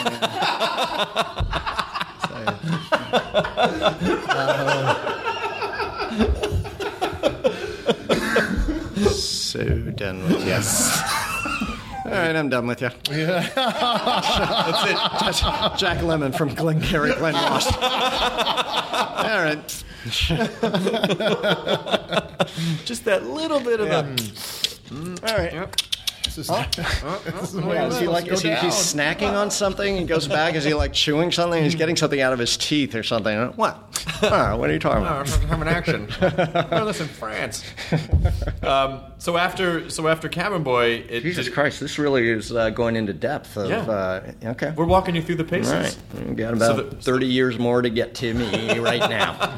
F: So done with you. All right, I'm done with you.
E: Yeah.
F: That's it. Jack Lemmon from Glengarry Glen Ross. All right.
D: Just that little bit of
F: All right.
D: Yep.
E: Is
F: he snacking on something? He goes back. Is he chewing something? He's getting something out of his teeth or something. What? What are you talking about?
D: I'm an action. Oh, listen, France. So after Cabin Boy,
F: Jesus Christ, this really is going into depth. Okay.
D: We're walking you through the paces.
F: All right. We've got about 30 years more to get to me right now.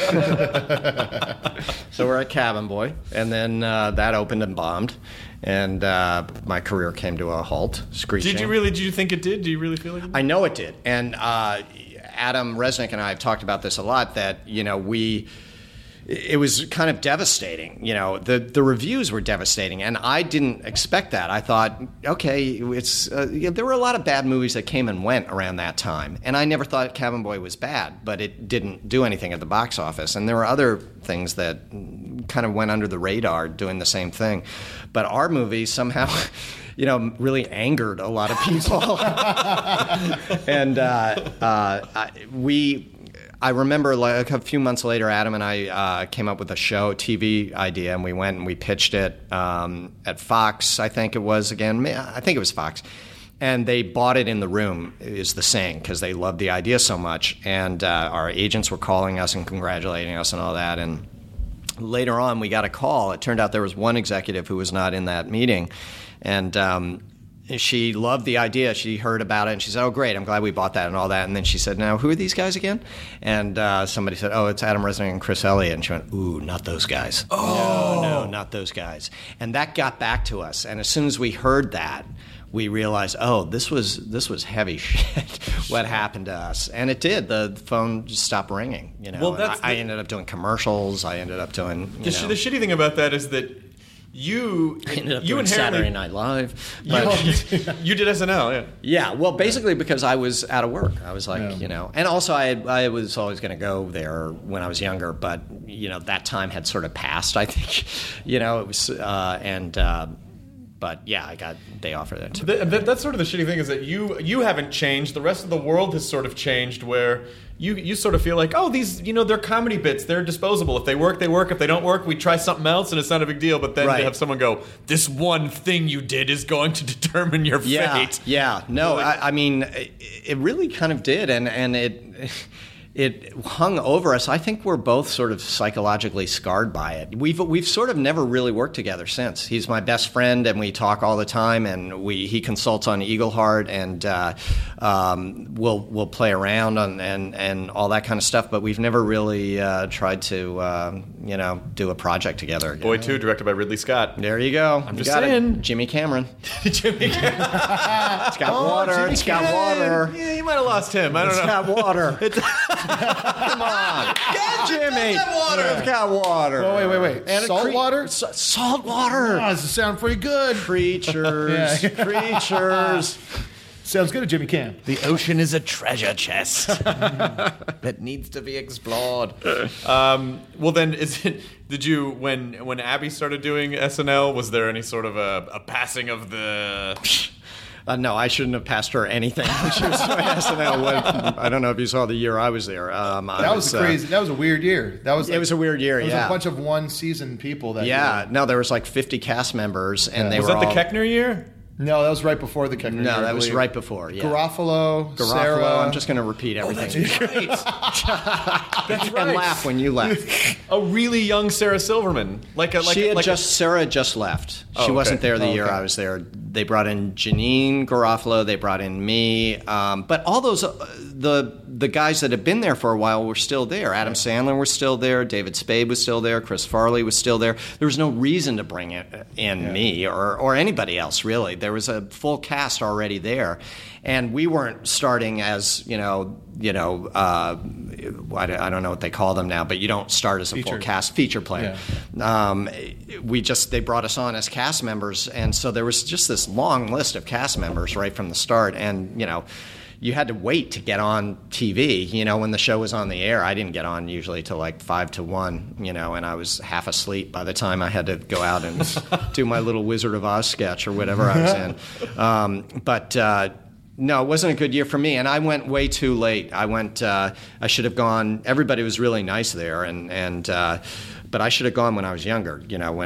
F: So we're at Cabin Boy, and then that opened and bombed. And my career came to a halt, screeching.
D: Did you think it did? Do you really feel like it did?
F: I know it did. And Adam Resnick and I have talked about this a lot, that, it was kind of devastating. The reviews were devastating, and I didn't expect that. I thought, okay, it's there were a lot of bad movies that came and went around that time, and I never thought Cabin Boy was bad, but it didn't do anything at the box office. And there were other things that kind of went under the radar doing the same thing, but our movie somehow really angered a lot of people. And I remember like a few months later, Adam and I came up with a TV idea, and we went and we pitched it at Fox, I think it was again. I think it was Fox. And they bought it in the room, is the saying, because they loved the idea so much. And our agents were calling us and congratulating us and all that. And later on, we got a call. It turned out there was one executive who was not in that meeting. And she loved the idea. She heard about it, and she said, "Oh, great, I'm glad we bought that," and all that. And then she said, "Now, who are these guys again?" And somebody said, "Oh, it's Adam Resnick and Chris Elliott." And she went, "Ooh, not those guys. Oh. No, not those guys." And that got back to us. And as soon as we heard that, we realized, oh, this was heavy shit, what happened to us. And it did. The phone just stopped ringing. Well, I ended up doing commercials. I ended up doing,
D: The shitty thing about that is that you
F: doing Saturday Night Live.
D: You did SNL, yeah.
F: Yeah, well, basically because I was out of work. I was like, and also I was always going to go there when I was younger, but, that time had sort of passed, I think. It was, but yeah, I got day off for that too.
D: That's sort of the shitty thing, is that you haven't changed. The rest of the world has sort of changed, where you sort of feel like, oh, these, they're comedy bits. They're disposable. If they work, they work. If they don't work, we try something else, and it's not a big deal. But then to have someone go, this one thing you did is going to determine your fate.
F: Yeah. No, I mean, it really kind of did, and it hung over us. I think we're both sort of psychologically scarred by it. We've sort of never really worked together since. He's my best friend, and we talk all the time. And he consults on Eagleheart, and we'll play around and all that kind of stuff. But we've never really tried to do a project together.
D: Boy 2, directed by Ridley Scott.
F: There you go.
D: I'm just saying,
F: Jimmy Cameron.
D: Jimmy Cameron.
F: It's got water. It's got water.
D: Yeah, you might have lost him. I don't know.
F: It's got water. Come on. Jimmy. It's got water.
E: Oh, wait.
F: And
E: salt water?
F: Salt water.
E: Oh, this sounds pretty good.
F: Creatures. Creatures.
E: Sounds good, Jimmy Cam.
D: The ocean is a treasure chest that needs to be explored. Well, then, did you, when Abby started doing SNL, was there any sort of a passing of the...
F: No, I shouldn't have passed her anything. She was doing SNL. I don't know if you saw the year I was there.
E: That was crazy. That was a weird year.
F: It was a weird year.
E: It was a bunch of one-season people that.
F: Yeah.
E: year.
F: No, there was like 50 cast members, and they
D: was
F: were
D: that
F: all...
D: the Keckner year?
E: No, that was right before the Keckner year.
F: No, that was right before. Yeah.
E: Garofalo, Sarah.
F: I'm just going to repeat everything.
D: That's right. That's right.
F: And laugh when you laugh.
D: A really young Sarah Silverman,
F: Sarah had just left. She wasn't there the year I was there. They brought in Janine Garofalo. They brought in me. But all those the guys that had been there for a while were still there. Adam Sandler was still there. David Spade was still there. Chris Farley was still there. There was no reason to bring in me or anybody else, really. There was a full cast already there. And we weren't starting as, I don't know what they call them now, but you don't start as a full cast feature player. Yeah. They brought us on as cast members, and so there was just this long list of cast members right from the start, and, you had to wait to get on TV, when the show was on the air. I didn't get on usually till like 5 to 1, and I was half asleep by the time I had to go out and do my little Wizard of Oz sketch or whatever I was in. No, it wasn't a good year for me, and I went way too late. I should have gone. Everybody was really nice there, but I should have gone when I was younger.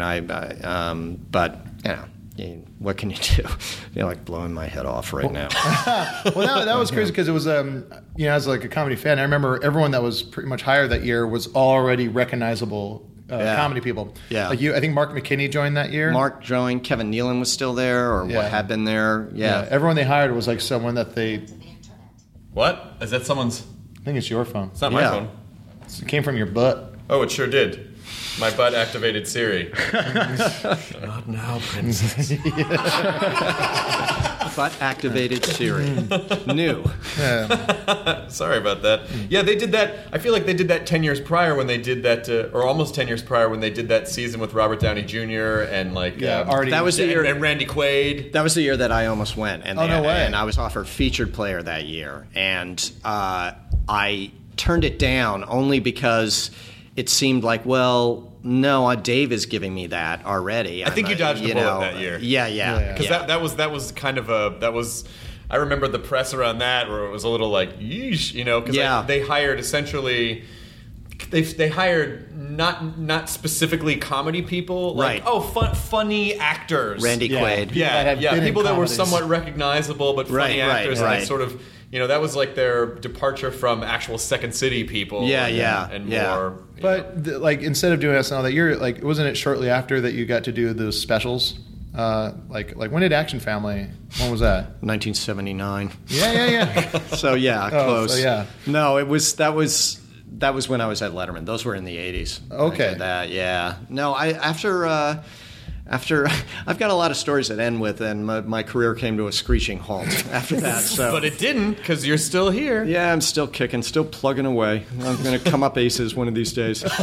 F: What can you do? I feel like blowing my head off right now.
E: Well, that was crazy because it was, as like a comedy fan, I remember everyone that was pretty much hired that year was already recognizable. Comedy people. Yeah. Like I think Mark McKinney joined that year.
F: Mark joined. Kevin Nealon was still there, or what had been there. Yeah.
E: Everyone they hired was like someone that they...
D: What? Is that someone's...
E: I think it's your phone.
D: It's not my phone.
E: It came from your butt.
D: Oh, it sure did. My butt activated Siri. Not now, princess.
F: Butt activated Siri. New.
D: Sorry about that. Yeah, they did that. I feel like they did that 10 years prior when they did that, or almost 10 years prior when they did that season with Robert Downey Jr. and
E: Artie.
F: That was the year.
D: And Randy Quaid.
F: That was the year that I almost went, and
E: no way.
F: And I was offered featured player that year, and I turned it down only because it seemed like, well, no, Dave is giving me that already.
D: I think you dodged a bullet that year.
F: Yeah.
D: Because that was kind of I remember the press around that where it was a little like, yeesh, because they hired essentially. They hired not specifically comedy people, like funny actors.
F: Randy Quaid.
D: People that were somewhat recognizable but funny actors, and sort of that was like their departure from actual Second City people. More.
E: But instead of doing SNL that year, wasn't it shortly after that you got to do those specials? When did Action Family? When was that?
F: 1979.
E: Yeah.
F: So close.
E: So, yeah.
F: No, that was when I was at Letterman. Those were in the 80s.
E: Okay.
F: I did that, yeah. No, after I've got a lot of stories that end with, and my career came to a screeching halt after that. So.
D: But it didn't, because you're still here.
F: Yeah, I'm still kicking, still plugging away. I'm going to come up aces one of these days. No,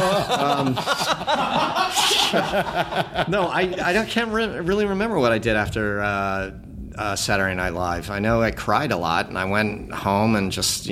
F: I can't really remember what I did after Saturday Night Live. I know I cried a lot, and I went home and just,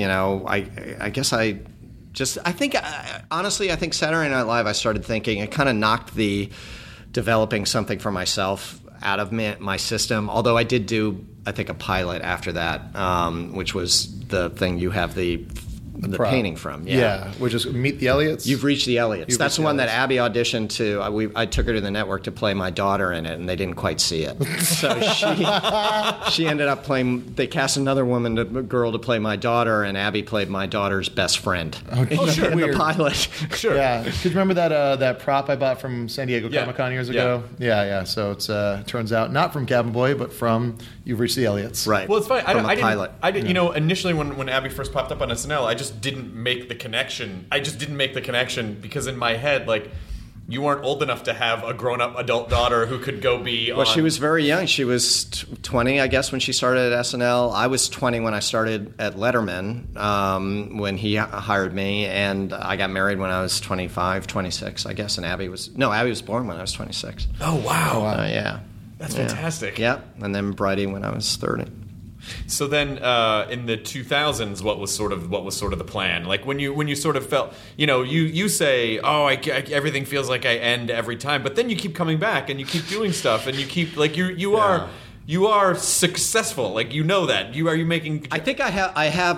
F: honestly, I think Saturday Night Live, I started thinking, it kind of knocked the developing something for myself out of my system. Although I did do, I think, a pilot after that, which was the thing you have the painting from.
E: Yeah, which is Meet the Elliots.
F: You've Reached the Elliots. That's the one that Abby auditioned to. I took her to the network to play my daughter in it, and they didn't quite see it. So she ended up playing. They cast another girl to play my daughter, and Abby played my daughter's best friend.
E: Sure.
F: In the pilot.
D: Sure.
E: Yeah. Did you remember that prop I bought from San Diego Comic-Con years ago? Yeah. So it's turns out not from Cabin Boy, but from You've Reached the Elliots.
F: Right.
D: Well, it's funny. I didn't.
F: Pilot.
D: Initially when Abby first popped up on SNL, I just didn't make the connection. Because in my head, you weren't old enough to have a grown-up adult daughter who could go be on...
F: Well, she was very young. She was 20, I guess, when she started at SNL. I was 20 when I started at Letterman, when he hired me, and I got married when I was 25, 26, I guess, and Abby was born when I was 26.
D: Oh, wow.
F: Yeah.
D: That's fantastic.
F: Yep, and then Bridie when I was 30.
D: So then, in the 2000s, what was sort of the plan? When you sort of felt, you say, everything feels like I end every time, but then you keep coming back and you keep doing stuff and you keep you are successful. That you making.
F: I think I have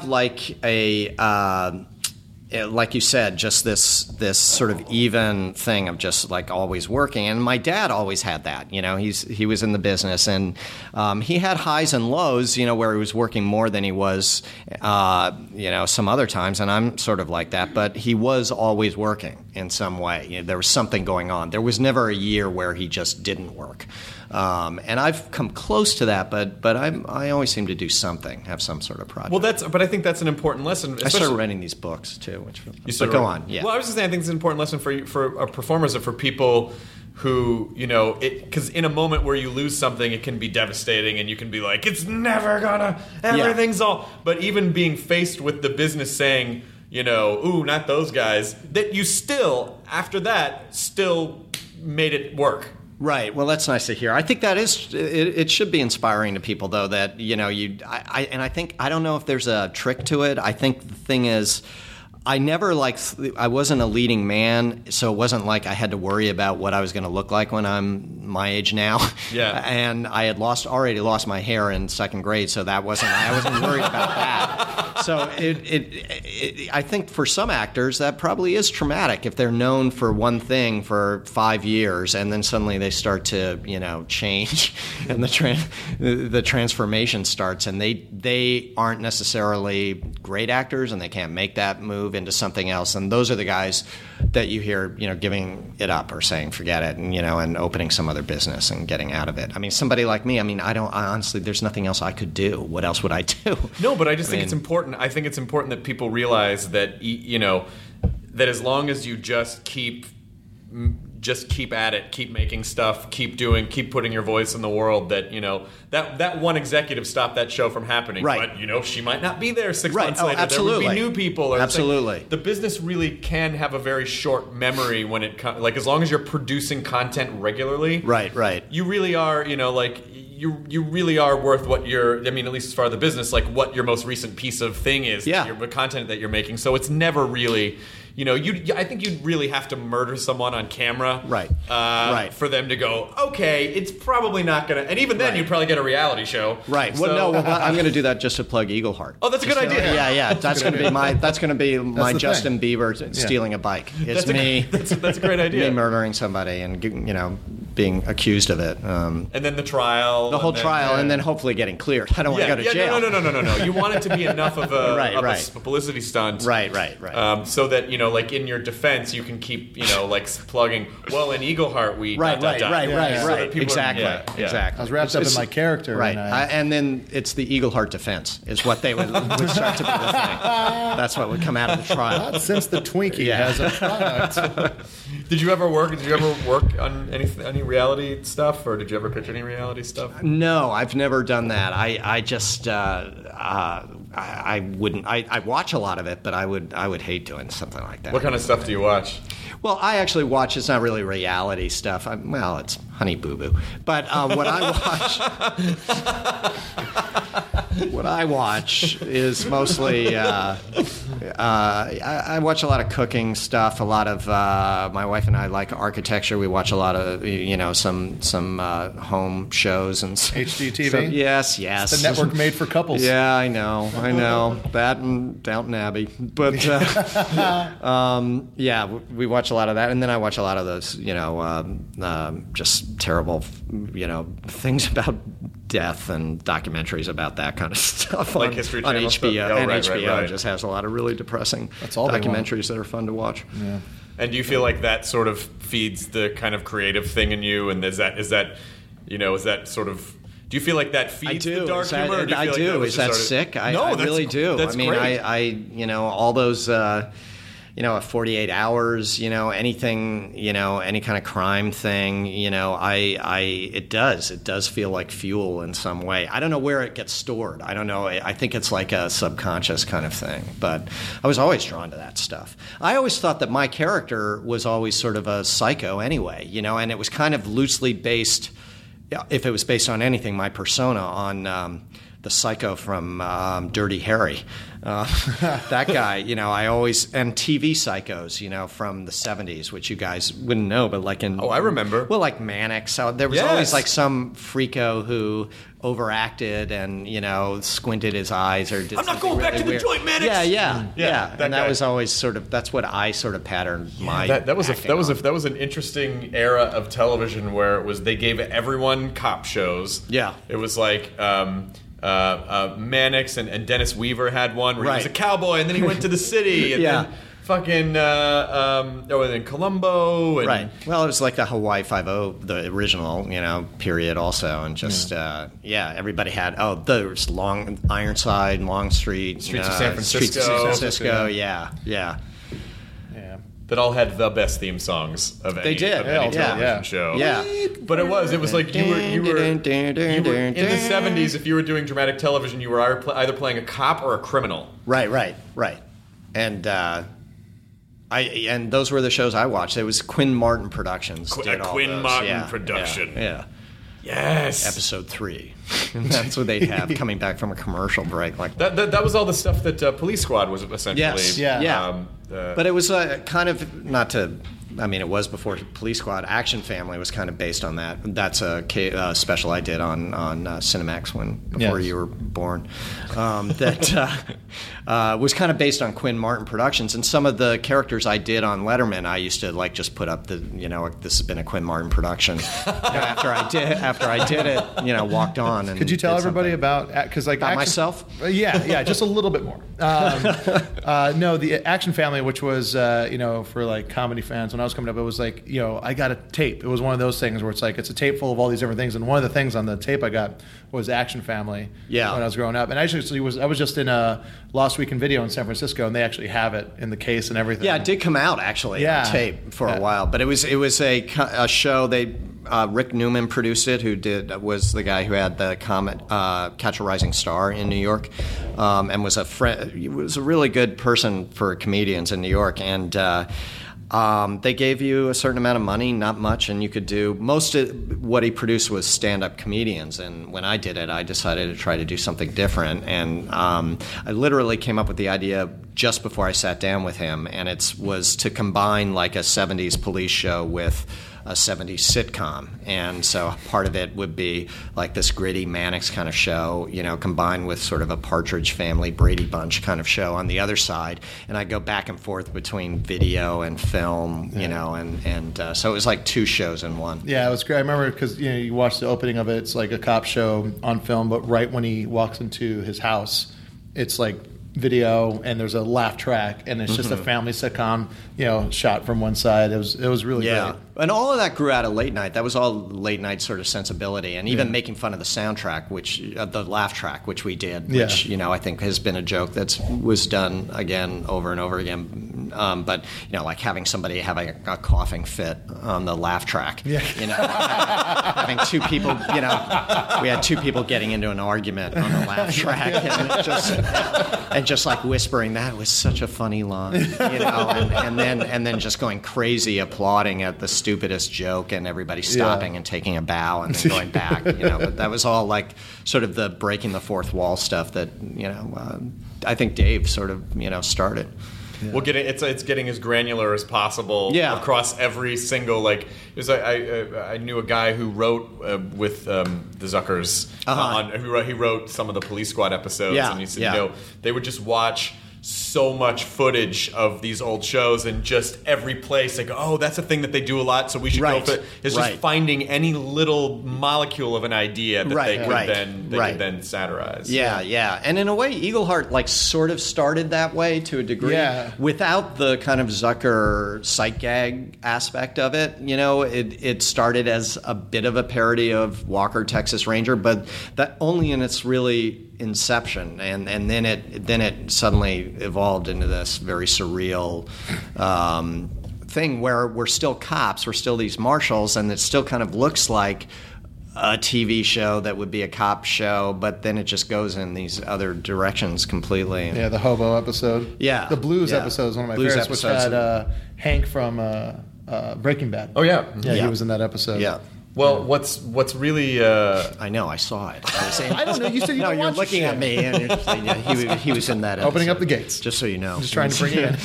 F: like you said, just this sort of even thing of just always working. And my dad always had that. He was in the business, and he had highs and lows. Where he was working more than he was, some other times. And I'm sort of like that. But he was always working in some way. There was something going on. There was never a year where he just didn't work. And I've come close to that, but I always seem to do something, have some sort of project.
D: Well, but I think that's an important lesson.
F: I started writing these books too. Go on. Yeah.
D: Well, I was just saying, I think it's an important lesson for performers and for people who, because in a moment where you lose something, it can be devastating, and you can be like, it's never gonna, everything's all. But even being faced with the business saying, ooh, not those guys, that you still, after that, still made it work.
F: Right. Well, that's nice to hear. I think that is. It should be inspiring to people, though. That I think I don't know if there's a trick to it. I think the thing is, I wasn't a leading man, so it wasn't like I had to worry about what I was going to look like when I'm my age now.
D: Yeah.
F: And I had already lost my hair in second grade, so I wasn't worried about that. So I think for some actors that probably is traumatic if they're known for one thing for 5 years and then suddenly they start to change and the transformation starts, and they aren't necessarily great actors and they can't make that move into something else. And those are the guys that you hear, giving it up or saying forget it, and and opening some other business and getting out of it. I mean, somebody like me, I honestly, there's nothing else I could do. What else would I do?
D: No, but I think it's important. I think it's important that people realize that that as long as you just keep just keep at it, keep making stuff, keep putting your voice in the world, that, that one executive stopped that show from happening.
F: Right.
D: But, she might not be there 6
F: Right.
D: months
F: Oh,
D: later.
F: absolutely.
D: There would be new people. Or
F: Absolutely.
D: the business really can have a very short memory when it comes, like, as long as you're producing content regularly.
F: Right.
D: You really are, you really are worth what at least as far as the business, like what your most recent piece of thing is, the content that you're making. So it's never really, I think you'd really have to murder someone on camera,
F: right,
D: for them to go, okay, it's probably not gonna, and even then you'd probably get a reality show,
F: right.
D: So,
F: I'm going to do that just to plug Eagleheart.
D: Oh, that's a good idea.
F: Yeah. That's going to be my Justin Bieber stealing a bike. It's
D: That's a great idea.
F: Me murdering somebody and being accused of it.
D: And then the trial.
F: The whole trial, and then hopefully getting cleared. I don't want to go to jail.
D: No. You want it to be enough of a, a publicity stunt.
F: Right.
D: So that, like in your defense, you can keep, like plugging, well, in Eagleheart, we...
F: Right. Exactly.
E: I was wrapped up in my character.
F: Right. And then it's the Eagleheart defense is what they would start to be the thing. That's what would come out of the trial.
E: Not since the Twinkie has a product.
D: Did you ever work on any reality stuff, or did you ever pitch any reality stuff?
F: No, I've never done that. I just I wouldn't. I watch a lot of it, but I would hate doing something like that.
D: What kind of stuff do you watch?
F: Well, I actually watch. It's not really reality stuff. It's Honey Boo Boo. But what I watch is mostly. I watch a lot of cooking stuff. A lot of my wife and I like architecture. We watch a lot of some home shows and
E: HGTV.
F: So, yes.
E: It's the network made for couples.
F: Yeah, I know that and Downton Abbey. But we watch a lot of that, and then I watch a lot of those just terrible things about death and documentaries about that kind of stuff
D: like
F: on
D: History Channel
F: HBO.
D: Stuff? Oh,
F: and
D: right,
F: HBO
D: right.
F: just has a lot of really depressing
E: all
F: documentaries that are fun to watch.
E: Yeah.
D: And do you feel like that sort of feeds the kind of creative thing in you? And is that sort of? Do you feel like that feeds the dark humor? Or do you feel
F: I do.
D: Like
F: is that sick? I really do.
D: That's great.
F: I all those. 48 hours, anything, any kind of crime thing, it does feel like fuel in some way. I don't know where it gets stored. I don't know. I think it's like a subconscious kind of thing, but I was always drawn to that stuff. I always thought that my character was always sort of a psycho anyway, and it was kind of loosely based, if it was based on anything, my persona on the psycho from Dirty Harry. That guy, I always, and TV psychos, from the 70s, which you guys wouldn't know, but like in...
D: Oh, I remember.
F: Well, like Mannix. So there was always like some freako who overacted and, squinted his eyes or did
D: I'm not going
F: really
D: back to
F: weird.
D: the joint, Mannix!
F: Yeah. And that
D: guy.
F: was always sort of, that's what I sort of patterned my
D: that was an interesting era of television where it was they gave everyone cop shows.
F: Yeah.
D: It was like Mannix and Dennis Weaver had one where he was a cowboy and then he went to the city and then fucking and then Columbo and
F: right. Well, it was like the Hawaii Five-0, the original period also, and just everybody had there's Long Ironside, Long Street,
D: Streets of San Francisco.
F: Streets of San Francisco, yeah.
D: That all had the best theme songs of any television show.
F: Yeah.
D: But it was like you were in the 70s. If you were doing dramatic television, you were either playing a cop or a criminal.
F: Right. And and those were the shows I watched. It was Quinn Martin Productions.
D: Quinn Martin production.
F: Yeah.
D: Yes.
F: Episode 3. And that's what they'd have coming back from a commercial break like that.
D: That was all the stuff that Police Squad was essentially.
F: Yes. Yeah. But it was kind of, not to... I mean, it was before Police Squad. Action Family was kind of based on that. That's a special I did on Cinemax before you were born. That was kind of based on Quinn Martin Productions, and some of the characters I did on Letterman, I used to just put up the this has been a Quinn Martin production. After I did it, walked on. And
E: could you tell everybody about
F: myself?
E: Yeah, just a little bit more. No, the Action Family, which was for like comedy fans when I was coming up, it was like, I got a tape. It was one of those things where it's like, it's a tape full of all these different things. And one of the things on the tape I got was Action Family when I was growing up. And actually, I was just in a Lost Week in Video in San Francisco, and they actually have it in the case and everything.
F: Yeah, it did come out actually on tape for a while, but it was a show. Rick Newman produced it, was the guy who had the comet Catch a Rising Star in New York, and was a really good person for comedians in New York, and they gave you a certain amount of money, not much, and you could do most of what he produced was stand-up comedians. And when I did it, I decided to try to do something different. And I literally came up with the idea just before I sat down with him, and it was to combine like a 70s police show with a 70s sitcom. And so part of it would be like this gritty Mannix kind of show, combined with sort of a Partridge Family, Brady Bunch kind of show on the other side. And I go back and forth between video and film, so it was like two shows in one.
E: Yeah, it was great. I remember because you watch the opening of it. It's like a cop show on film, but right when he walks into his house, it's like video, and there's a laugh track, and it's just a family sitcom, shot from one side. It was really great.
F: And all of that grew out of late night. That was all late night sort of sensibility, and even making fun of the soundtrack, which the laugh track, which we did, which I think has been a joke that was done again over and over again. But like having somebody having a coughing fit on the laugh track. Yeah. Having two people. We had two people getting into an argument on the laugh track, and just like whispering, that was such a funny line, and then just going crazy applauding at the stupidest joke, and everybody stopping and taking a bow and then going back. But that was all like sort of the breaking the fourth wall stuff that I think Dave sort of started.
D: Yeah. Well, it's getting as granular as possible across every single I knew a guy who wrote with the Zuckers he wrote some of the Police Squad episodes, and he said they would just watch so much footage of these old shows, and just every place they go, oh, that's a thing that they do a lot, so we should go for it. It's just finding any little molecule of an idea that they could then satirize.
F: Yeah. And in a way, Eagleheart sort of started that way to a degree, without the kind of Zucker sight gag aspect of it. It started as a bit of a parody of Walker, Texas Ranger, but that only in its really inception, and then it suddenly evolved into this very surreal thing where we're still cops, we're still these marshals, and it still kind of looks like a TV show that would be a cop show, but then it just goes in these other directions completely.
E: Yeah, the hobo episode.
F: Yeah.
E: The blues episode is one of my favorites, which had Hank from Breaking Bad.
D: Oh, yeah.
E: Yeah, he was in that episode.
F: Yeah.
D: Well, what's really...
F: I know, I saw it.
E: I don't know. You said you don't
F: you're
E: watch
F: looking at me, and you're just saying, he was in that episode.
E: Opening up the gates.
F: Just so you know.
E: I'm just trying to bring it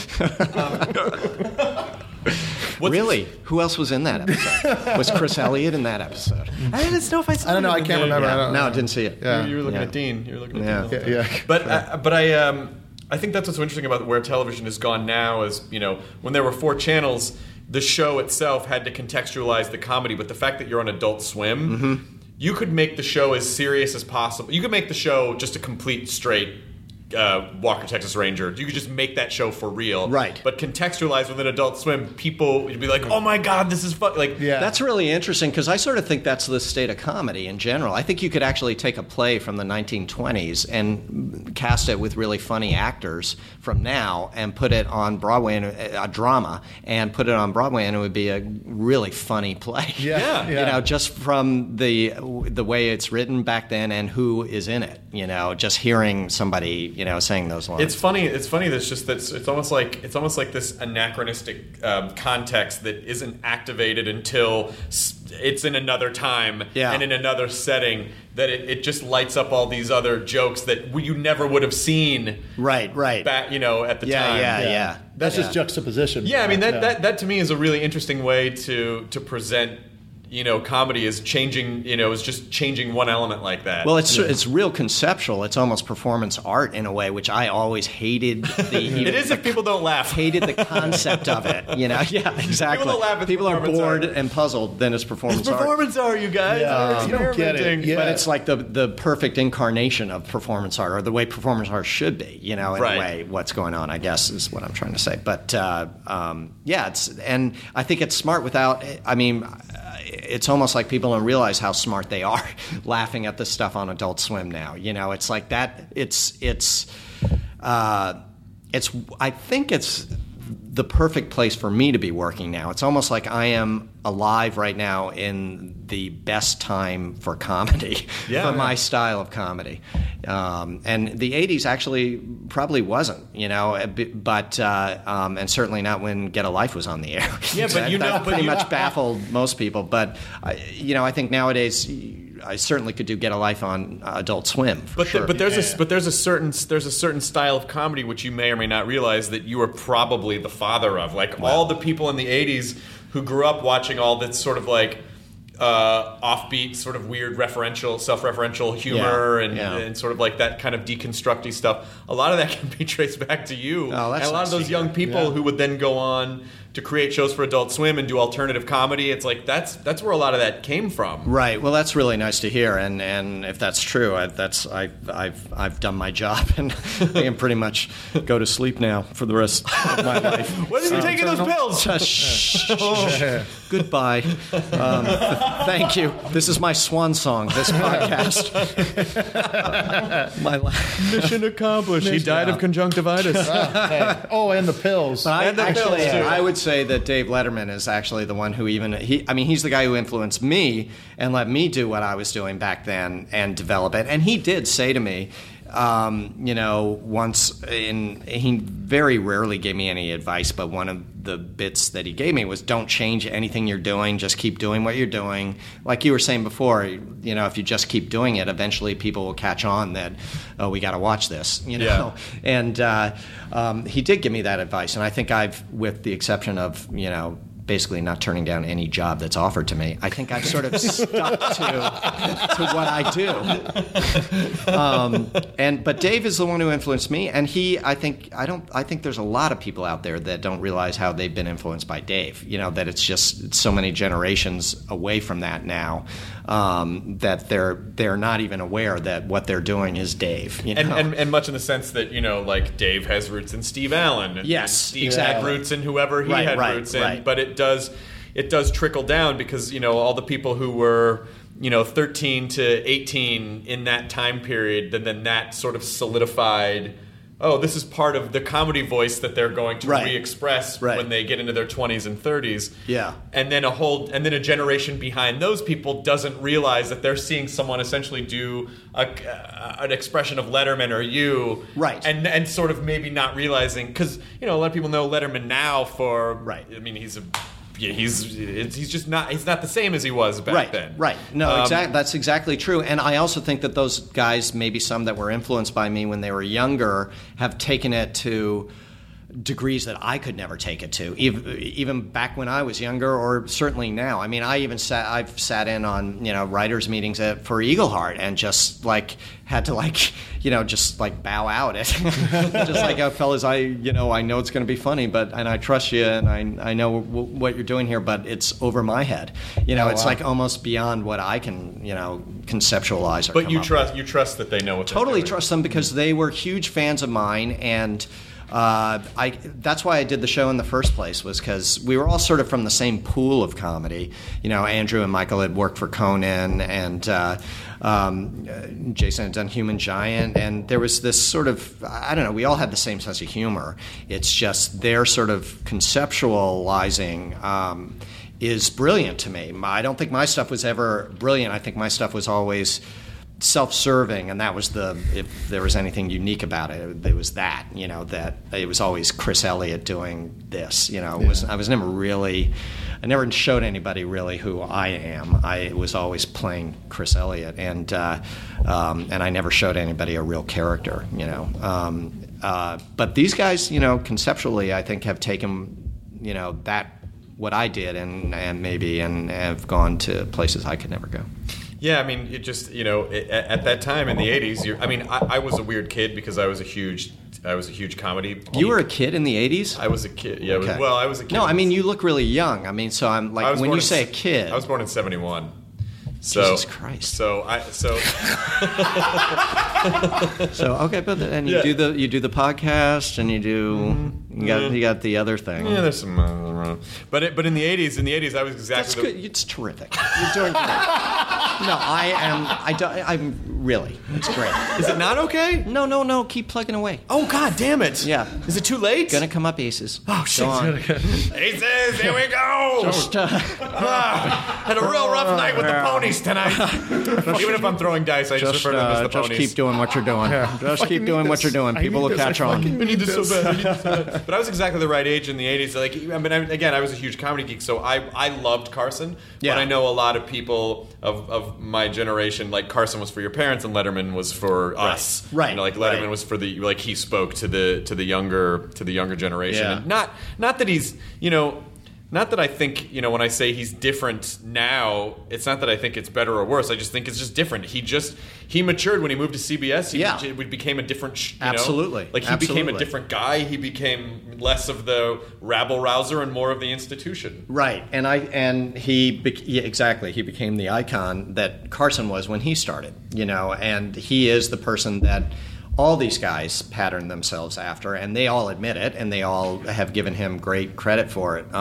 E: in.
F: Really? Who else was in that episode? Was Chris Elliott in that episode?
D: I didn't know if I saw it.
E: I don't know. I can't remember.
F: Yeah. No, I didn't see it.
E: Yeah.
D: You were looking at Dean. You were looking at Dean.
E: Yeah.
D: But I think that's what's so interesting about where television has gone now is, when there were 4 channels, the show itself had to contextualize the comedy, but the fact that you're on Adult Swim, you could make the show as serious as possible. You could make the show just a complete straight Walker, Texas Ranger. You could just make that show for real.
F: Right.
D: But contextualized within Adult Swim, people would be like, oh my God, this is fun.
F: That's really interesting, because I sort of think that's the state of comedy in general. I think you could actually take a play from the 1920s and cast it with really funny actors from now and put it on Broadway, in a drama, and put it on Broadway, and it would be a really funny play.
D: Yeah.
F: Just from the way it's written back then and who is in it. Just hearing somebody saying those lines.
D: It's funny. That's just that it's almost like this anachronistic context that isn't activated until it's in another time and in another setting. That it just lights up all these other jokes that you never would have seen.
F: Right.
D: Back, at the time.
F: Yeah.
E: That's just juxtaposition.
D: Yeah, I mean that to me is a really interesting way to present. Comedy is changing. Is just changing one element like that.
F: Well, it's real conceptual. It's almost performance art in a way, which I always hated.
D: It is if people don't laugh.
F: Hated the concept of it. Yeah, exactly.
D: People don't laugh.
F: People are bored and puzzled. Then it's performance art.
D: It's performance art, you guys.
E: You don't get it. Yeah.
F: But it's like the perfect incarnation of performance art, or the way performance art should be. In a way, what's going on, I guess, is what I'm trying to say. But and I think it's smart without. I mean. It's almost like people don't realize how smart they are laughing at this stuff on Adult Swim now. It's like that. It's I think it's the perfect place for me to be working now. It's almost like I am alive right now in the best time for comedy, for my style of comedy. And the 80s actually probably wasn't, but and certainly not when Get a Life was on the air.
D: Yeah, but
F: that pretty much baffled most people. But, I think nowadays I certainly could do Get a Life on Adult Swim. For sure.
D: But there's a certain style of comedy which you may or may not realize that you are probably the father of. Like all the people in the 80s who grew up watching all this sort of like offbeat, sort of weird self-referential humor and sort of like that kind of deconstructy stuff. A lot of that can be traced back to you.
F: Oh, that's
D: and a lot of those young people who would then go on to create shows for Adult Swim and do alternative comedy. It's like that's where a lot of that came from.
F: Right. Well, that's really nice to hear, and if that's true, I've done my job, and I can pretty much go to sleep now for the rest of my life.
D: When are you taking those pills?
F: Goodbye. Thank you. This is my swan song. This podcast.
D: Mission accomplished. He died of conjunctivitis.
E: And the pills.
F: I would say that Dave Letterman is actually the one who he's the guy who influenced me and let me do what I was doing back then and develop it. And he did say to me, once he very rarely gave me any advice, but one of the bits that he gave me was, don't change anything you're doing, just keep doing what you're doing. Like you were saying before, if you just keep doing it, eventually people will catch on that, oh, we got to watch this,
D: Yeah.
F: And he did give me that advice, and I think with the exception of, basically not turning down any job that's offered to me, I think I've sort of stuck to what I do. But Dave is the one who influenced me, and I think there's a lot of people out there that don't realize how they've been influenced by Dave. That it's so many generations away from that now, that they're not even aware that what they're doing is Dave.
D: And much in the sense that like Dave has roots in Steve Allen. And
F: yes,
D: Steve
F: exactly.
D: had roots in whoever he had roots in. But it does trickle down because all the people who were 13 to 18 in that time period, then that sort of solidified. Oh, this is part of the comedy voice that they're going to re-express when they get into their 20s and 30s.
F: Yeah.
D: And then a generation behind those people doesn't realize that they're seeing someone essentially do an expression of Letterman or you.
F: Right.
D: And sort of maybe not realizing, because, a lot of people know Letterman now for, I mean, he's not the same as he was back then.
F: Right. No, exactly. That's exactly true. And I also think that those guys, maybe some that were influenced by me when they were younger, have taken it to degrees that I could never take it to, even back when I was younger, or certainly now. I mean, I've sat in on writers' meetings for Eagleheart and just had to just bow out it, just like, oh, fellas, I know it's going to be funny, and I trust you, and I know what you're doing here, but it's over my head. It's like almost beyond what I can conceptualize. Or
D: but you trust that they know what
F: totally
D: they're doing.
F: Trust them because they were huge fans of mine, and that's why I did the show in the first place, was because we were all sort of from the same pool of comedy. Andrew and Michael had worked for Conan, and Jason had done Human Giant, and there was this sort of, I don't know, we all had the same sense of humor. It's just their sort of conceptualizing is brilliant to me. I don't think my stuff was ever brilliant. I think my stuff was always self-serving, and that was if there was anything unique about it, it was that it was always Chris Elliott doing this. I never showed anybody really who I am. I was always playing Chris Elliott, and I never showed anybody a real character. But these guys, conceptually, I think have taken that what I did and have gone to places I could never go.
D: Yeah, I mean, it just at that time in the 80s. I was a weird kid because I was a huge comedy geek.
F: You were a kid in the 80s?
D: I was a kid. Yeah.
F: Okay.
D: I was a kid.
F: No, I mean, you look really young. I mean, so I'm like, when you say a kid,
D: I was born in 71.
F: Jesus Christ.
D: So
F: okay, but then you do the podcast, and you got the other thing.
D: Yeah, there's some but in the 80s I was exactly
F: That's good. It's terrific. You're doing great. No, I'm Really, it's great.
D: Is it not okay?
F: No. Keep plugging away.
D: Oh, God damn it.
F: Yeah.
D: Is it too late?
F: Gonna come up aces.
D: Oh, shit.
F: Go on.
D: Aces, here we go.
F: Just,
D: Had a real rough night with the ponies tonight. Even if I'm throwing dice, I just refer to them as the
F: just
D: ponies.
F: keep doing what you're doing. Just keep doing what you're doing. People will catch on.
D: We need this so bad. But I was exactly the right age in the 80s. Like, I mean, again, I was a huge comedy geek, so I loved Carson.
F: Yeah.
D: But I know a lot of people of my generation, like Carson was for your parents and Letterman was for us.
F: Right.
D: You know, like Letterman
F: Right.
D: was for the, like, he spoke to the younger generation.
F: Yeah.
D: And not that he's, not that I think, when I say he's different now, it's not that I think it's better or worse. I just think it's just different. He matured when he moved to CBS. He became a different,
F: Absolutely.
D: Like, he became a different guy. He became less of the rabble-rouser and more of the institution.
F: Right. And exactly. He became the icon that Carson was when he started, and he is the person that all these guys pattern themselves after, and they all admit it, and they all have given him great credit for it.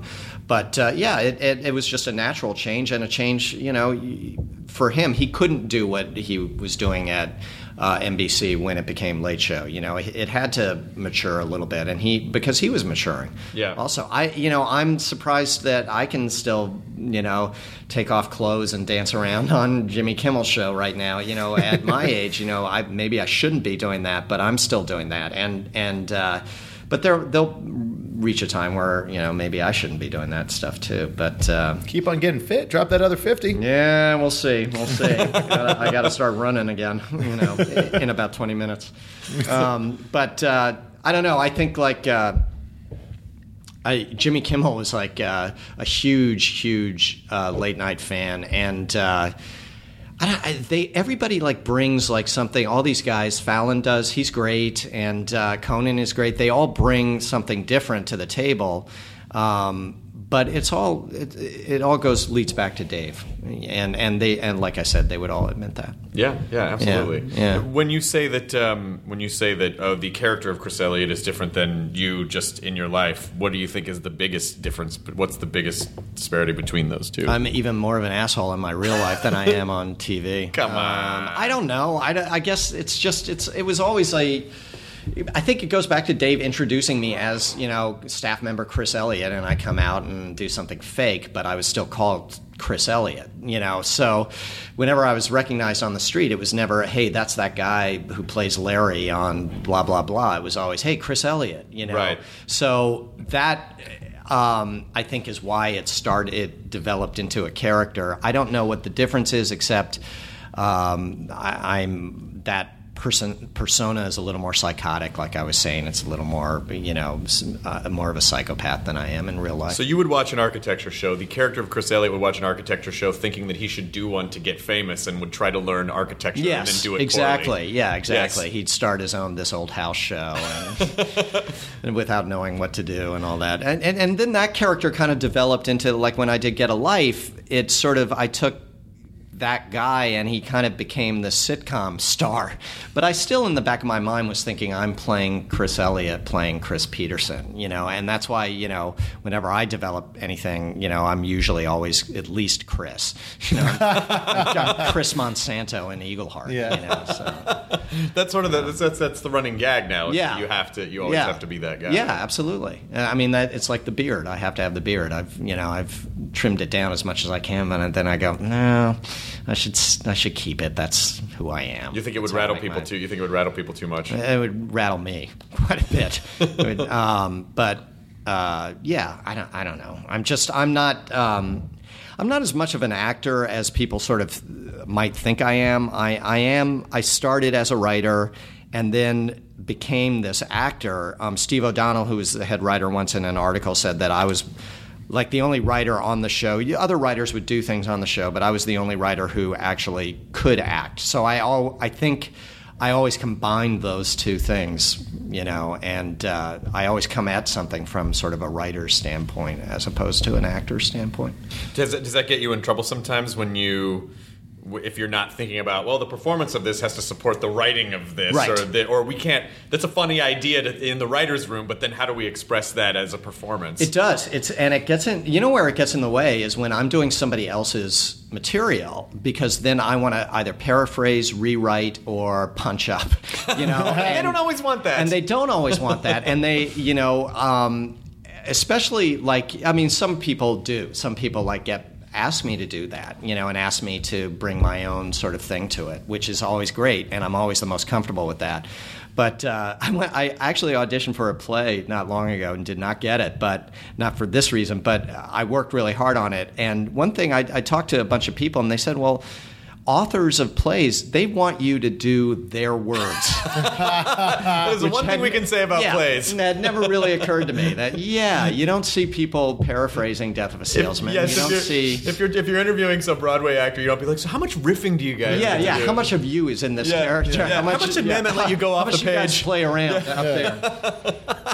F: It was just a natural change, and a change, for him. He couldn't do what he was doing at NBC when it became Late Show. It had to mature a little bit, and because he was maturing.
D: Yeah.
F: Also, I'm surprised that I can still, take off clothes and dance around on Jimmy Kimmel's show right now. At my age, maybe I shouldn't be doing that, but I'm still doing that, but they'll reach a time where maybe I shouldn't be doing that stuff too. But
E: Keep on getting fit. Drop that other 50.
F: Yeah, we'll see. I got to start running again. In about 20 minutes. But I don't know. I think Jimmy Kimmel was like a huge late night fan, and everybody brings something. All these guys, Fallon does, he's great, and Conan is great. They all bring something different to the table, but it all leads back to Dave, and like I said, they would all admit that.
D: Yeah, absolutely.
F: Yeah.
D: When you say that, the character of Chris Elliott is different than you just in your life, what do you think is the biggest difference? What's the biggest disparity between those two?
F: I'm even more of an asshole in my real life than I am on TV.
D: Come on.
F: I don't know. I guess it was always I think it goes back to Dave introducing me as, staff member Chris Elliott, and I come out and do something fake, but I was still called Chris Elliott, So whenever I was recognized on the street, it was never, hey, that's that guy who plays Larry on blah, blah, blah. It was always, hey, Chris Elliott,
D: Right.
F: So that, I think, is why it developed into a character. I don't know what the difference is, except I'm that persona is a little more psychotic, like I was saying. It's a little more, more of a psychopath than I am in real life.
D: So you would watch an architecture show. The character of Chris Elliott would watch an architecture show thinking that he should do one to get famous and would try to learn architecture and then do it
F: exactly.
D: poorly.
F: Yeah, exactly.
D: Yes.
F: He'd start his own This Old House show and without knowing what to do and all that. And then that character kind of developed into, when I did Get a Life, I took that guy and he kind of became the sitcom star. But I still, in the back of my mind, was thinking I'm playing Chris Elliott, playing Chris Peterson, and that's why, whenever I develop anything, I'm usually always at least Chris. I've got Chris Monsanto and Eagleheart. So.
D: That's sort of that's the running gag now.
F: Yeah.
D: You always have to be that guy.
F: Yeah, absolutely. I mean, it's like the beard. I have to have the beard. I've trimmed it down as much as I can, and then I go, no, I should keep it. That's who I am.
D: You think it would rattle people too? You think it would rattle people too much?
F: It would rattle me quite a bit. I don't know. I'm not as much of an actor as people sort of might think I am. I started as a writer and then became this actor. Steve O'Donnell, who was the head writer once in an article, said that I was like the only writer on the show. Other writers would do things on the show, but I was the only writer who actually could act. So I think I always combined those two things, and I always come at something from sort of a writer's standpoint as opposed to an actor's standpoint.
D: Does that get you in trouble sometimes when you if you're not thinking about, well, the performance of this has to support the writing of this,
F: Right.
D: or we can't. That's a funny idea in the writer's room, but then how do we express that as a performance?
F: It does. It gets in. You know where it gets in the way is when I'm doing somebody else's material, because then I want to either paraphrase, rewrite, or punch up. You know,
D: They don't always want that.
F: and they don't always want that, and they, especially some people do. Some people ask me to do that, and ask me to bring my own sort of thing to it, which is always great, and I'm always the most comfortable with that. But I actually auditioned for a play not long ago and did not get it, but not for this reason, but I worked really hard on it. And one thing, I talked to a bunch of people, and they said, well, authors of plays, they want you to do their words.
D: There's one thing we can say about plays.
F: That never really occurred to me. That you don't see people paraphrasing Death of a Salesman.
D: If you're interviewing some Broadway actor, you don't be like, so how much riffing do you guys?
F: Yeah.
D: do?
F: How much of you is in this character?
D: Yeah. How much did Mamet let you go off the
F: How much you guys
D: page?
F: play around up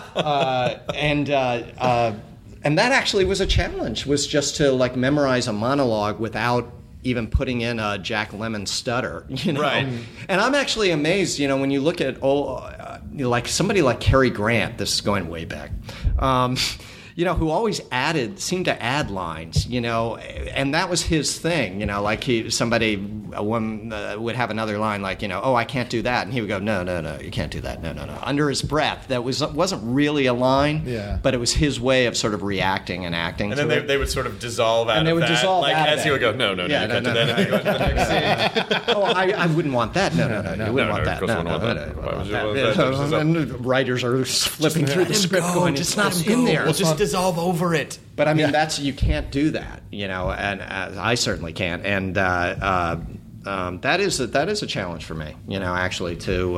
F: there? And that actually was a challenge. Was just to memorize a monologue without even putting in a Jack Lemmon stutter,
D: Right.
F: And I'm actually amazed, when you look at somebody like Cary Grant. This is going way back. Who always seemed to add lines, and that was his thing, a woman would have another line oh, I can't do that, and he would go, no, you can't do that, no, under his breath. That wasn't really a line, but it was his way of sort of reacting and acting.
D: And then they would sort of dissolve out of that.
F: And they would dissolve out of
D: as he would go, no, you can't do that.
F: Oh, I wouldn't want that. No, you wouldn't want that.
D: Of course I wouldn't want that.
F: And writers are flipping through the script going, it's not in there.
D: We'll just dissolve over it.
F: But I mean, you can't do that, and I certainly can't. And that is a challenge for me, actually to,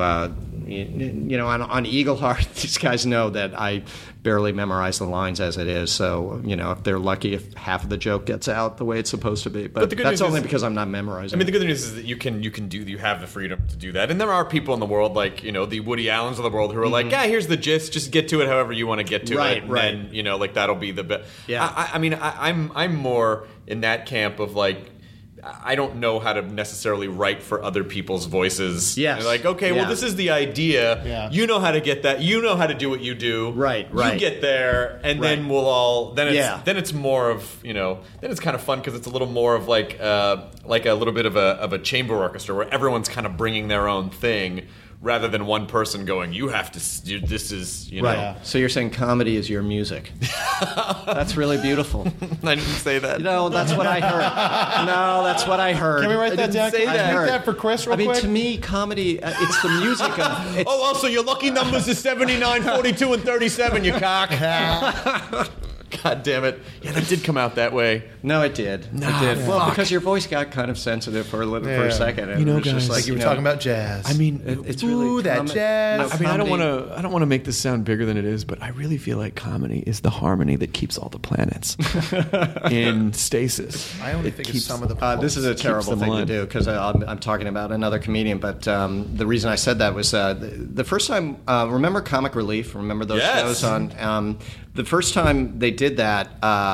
F: on Eagle Heart, these guys know that I barely memorize the lines as it is. So, if they're lucky if half of the joke gets out the way it's supposed to be. But that's only because I'm not memorizing.
D: I mean, the good news is that you have the freedom to do that. And there are people in the world the Woody Allens of the world who are like, yeah, here's the gist, just get to it however you want to get to it. And then, that'll be the best.
F: Yeah.
D: I'm more in that camp of I don't know how to necessarily write for other people's voices.
F: Yes.
D: Well, this is the idea.
E: Yeah.
D: You know how to get that. You know how to do what you do.
F: Right.
D: You get there, and then we'll all. Then it's more of Then it's kind of fun because it's a little more of a little bit of a chamber orchestra where everyone's kind of bringing their own thing. Rather than one person going, you have to. This is
F: Right. So you're saying comedy is your music? That's really beautiful.
D: I didn't say that.
F: That's what I heard. No, that's what I heard.
E: Can we write that down?
F: Say
E: Can I make that for Chris real quick?
F: To me, comedy, it's the music of... It's,
D: also, your lucky numbers is 79, 42, and 37, you cock. God damn it. Yeah, that did come out that way.
F: No, it did.
D: No,
F: it did.
D: fuck.
F: Well, because your voice got kind of sensitive for a second. And it was
D: guys,
F: just like,
E: You were talking about jazz.
D: I mean,
F: it's really...
E: that jazz.
D: I mean, I don't want to make this sound bigger than it is, but I really feel like comedy is the harmony that keeps all the planets in stasis.
E: I only think it's some of the...
F: this is a terrible thing to do because I'm talking about another comedian, but the reason I said that was the first time, remember Comic Relief? Remember those shows on... the first time they did that,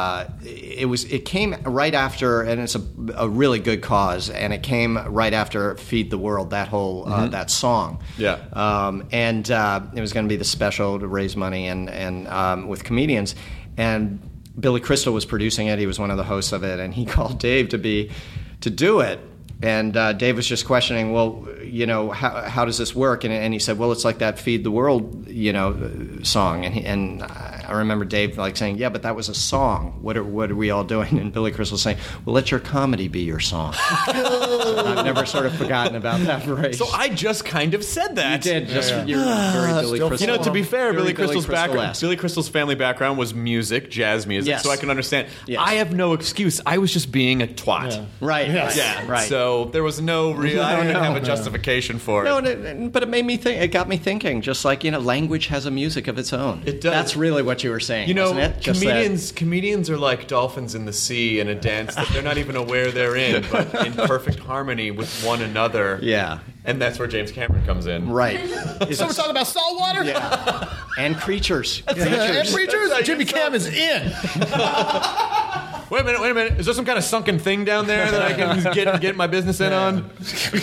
F: it came right after, and it's a really good cause, and it came right after Feed the World, that whole that song.
D: Yeah.
F: And it was going to be the special to raise money and with comedians, and Billy Crystal was producing it. He was one of the hosts of it, and he called Dave to do it. And Dave was just questioning, well, how does this work? And he said, well, it's like that "Feed the World," song. And I remember Dave saying, yeah, but that was a song. What are we all doing? And Billy Crystal saying, well, let your comedy be your song. I've never sort of forgotten about that phrase.
D: So I just kind of said that.
F: You did. You're very Billy Crystal.
D: To be fair,
F: Very
D: Billy Crystal's background,
F: Crystal-esque.
D: Billy Crystal's family background was music, jazz music,
F: Yes.
D: so I can understand.
F: Yes.
D: I have no excuse. I was just being a twat.
E: Yeah.
F: Right.
D: Yeah.
F: Right.
D: So there was no real. I don't even have a
F: No.
D: justification for it.
F: No, but it made me think. It got me thinking. Just like language has a music of its own.
D: It does.
F: That's really what you were saying. wasn't it? Just
D: comedians are like dolphins in the sea in a dance that they're not even aware they're in, but in perfect harmony with one another.
F: Yeah.
D: And that's where James Cameron comes in.
F: Right.
E: So we're talking about saltwater?
F: Yeah. And creatures.
E: And Preachers? Jimmy Cam is in.
D: Wait a minute. Is there some kind of sunken thing down there that I can get my business in on? He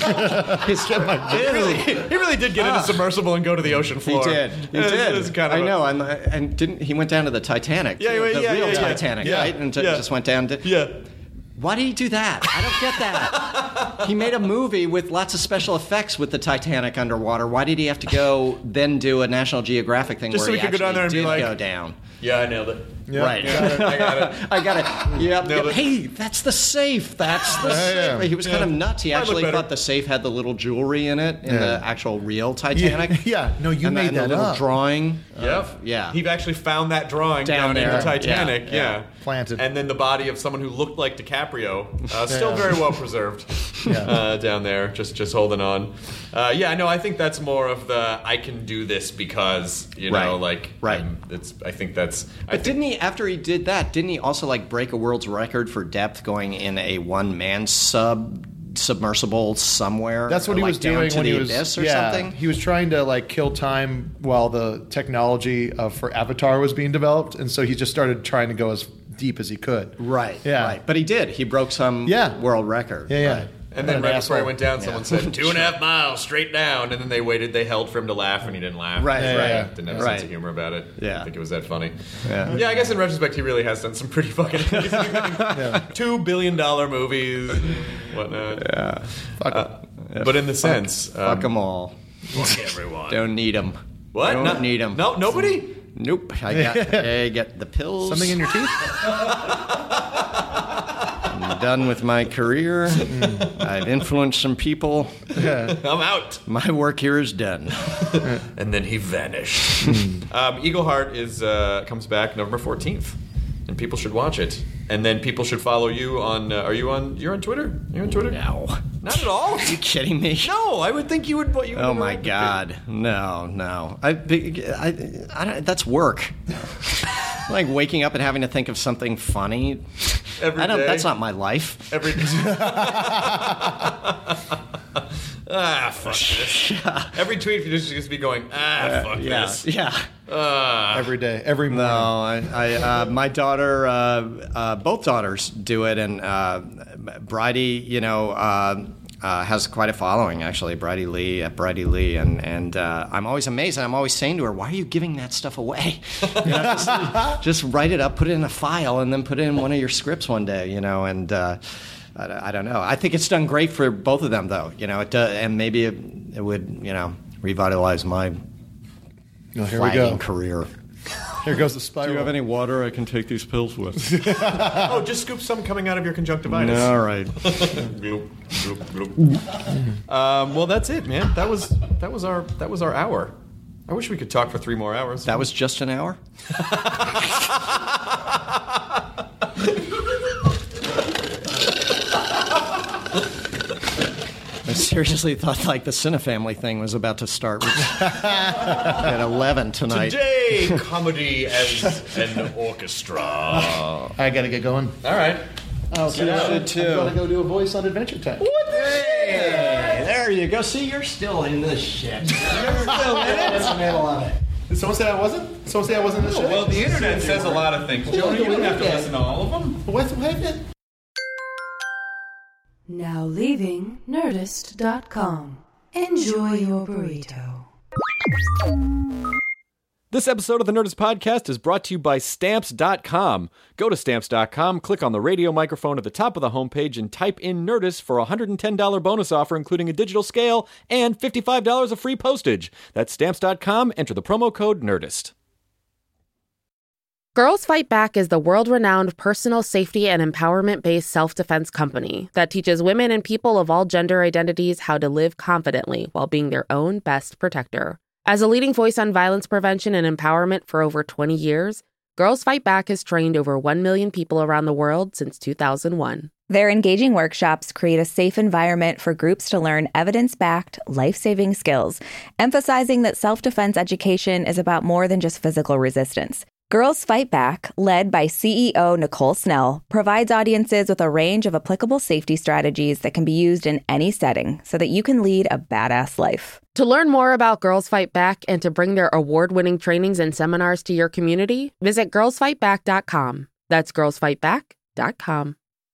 D: really did get into submersible and go to the ocean floor.
F: He did.
D: It's kind of
F: I know. And didn't he went down to the Titanic?
D: Yeah,
F: the real
D: yeah.
F: Titanic,
D: Yeah.
F: right? And
D: Yeah.
F: just went down to.
D: Yeah.
F: Why did he do that? I don't get that. He made a movie with lots of special effects with the Titanic underwater. Why did he have to go then do a National Geographic thing
D: Just
F: where
D: so
F: he
D: he could go down there and
F: did
D: be like,
F: go down?
D: Yeah, I nailed it.
E: Yeah.
F: Right.
D: I got it.
F: Yep.
D: Nailed it.
F: Hey, that's the safe. That's the safe.
E: yeah.
F: He was kind of nuts. He
D: Might look
F: actually
D: better.
F: thought the safe had the little jewelry in it in the actual real Titanic.
E: Yeah. No, you
F: and
E: made
F: and
E: that
F: the little
E: up.
F: drawing.
D: Yep.
F: Yeah.
D: He actually found that drawing
F: Down
D: down in
F: there.
D: the Titanic.
F: Yeah.
E: Planted.
D: And then the body of someone who looked like DiCaprio, still very well preserved, down there, just holding on. Yeah, I know. I think that's more of the I can do this because
F: Right.
D: I think that's.
F: But didn't he, after he did that, didn't he also like break a world's record for depth going in a one-man submersible somewhere?
E: That's what he
F: like
E: was
F: down
E: doing
F: to
E: when
F: the
E: he was
F: abyss or something?
E: He was trying to like kill time while the technology for Avatar was being developed, and so he just started trying to go as deep as he could.
F: Right.
E: Yeah.
F: Right. But he did. He broke some world record.
E: Yeah.
F: Right.
D: And then
E: What an
D: right before he
E: asshole.
D: went down, someone said 2.5 miles straight down, and then they waited. They held for him to laugh, and he didn't laugh.
F: Right,
E: right.
D: Didn't have a sense of humor about it.
F: Yeah.
D: I think it was that funny.
F: Yeah.
D: I guess in retrospect, he really has done some pretty fucking amazing things. $2 billion movies, and whatnot.
F: Yeah.
D: But in the sense,
F: Fuck them all.
D: fuck everyone.
F: Don't need them.
D: What?
F: Don't need them.
D: No, nobody.
F: Nope. I get the pills.
E: Something in your teeth?
F: I'm done with my career. I've influenced some people.
D: I'm out.
F: My work here is done.
D: And then he vanished. Eagle Heart comes back November 14th, and people should watch it. And then people should follow you on. You're on Twitter? You're on Twitter?
F: No.
D: Not at all.
F: Are you kidding me?
D: No, I would think you would.
F: Oh my God! No. I don't, that's work. Like waking up and having to think of something funny.
D: Every day.
F: That's not my life.
D: Every day. Fuck this. Every tweet you just be going, fuck this.
F: Yeah.
E: Every day, every morning.
F: No, my daughter, both daughters do it, and Bridie, has quite a following actually. Bridie Lee at Bridie Lee, and I'm always amazed, and I'm always saying to her, "Why are you giving that stuff away? Just write it up, put it in a file, and then put it in one of your scripts one day, And I don't know. I think it's done great for both of them, though. It does, and maybe it would, revitalize my
E: Here we
F: flagging
E: go.
F: career.
E: Here goes the spiral.
F: Do you have any water I can take these pills with?
D: Oh, just scoop some coming out of your conjunctivitis.
F: All right.
D: Gloop, gloop, gloop. Well, that's it, man. That was our hour. I wish we could talk for 3 more hours.
F: That was just an hour? I seriously thought like the Cinefamily thing was about to start at 11 tonight.
D: Today, comedy as an orchestra.
E: I gotta get going.
D: All right.
E: Oh,
F: You should too.
E: I'm gonna go do a voice on Adventure Time.
F: Hey, there you go. See, you're still in this shit. You're still in it. It's the middle of it.
E: Did someone say I wasn't? Someone say I wasn't in the show?
D: Well, the internet says a lot of things. Jonah, you don't have to listen to all of them.
E: What happened?
G: Now leaving Nerdist.com. Enjoy your burrito.
D: This episode of the Nerdist Podcast is brought to you by Stamps.com. Go to Stamps.com, click on the radio microphone at the top of the homepage, and type in Nerdist for a $110 bonus offer, including a digital scale and $55 of free postage. That's Stamps.com. Enter the promo code NERDIST.
I: Girls Fight Back is the world-renowned personal safety and empowerment-based self-defense company that teaches women and people of all gender identities how to live confidently while being their own best protector. As a leading voice on violence prevention and empowerment for over 20 years, Girls Fight Back has trained over 1 million people around the world since 2001.
J: Their engaging workshops create a safe environment for groups to learn evidence-backed, life-saving skills, emphasizing that self-defense education is about more than just physical resistance. Girls Fight Back, led by CEO Nicole Snell, provides audiences with a range of applicable safety strategies that can be used in any setting so that you can lead a badass life.
I: To learn more about Girls Fight Back and to bring their award-winning trainings and seminars to your community, visit girlsfightback.com. That's girlsfightback.com. Nerdist.com.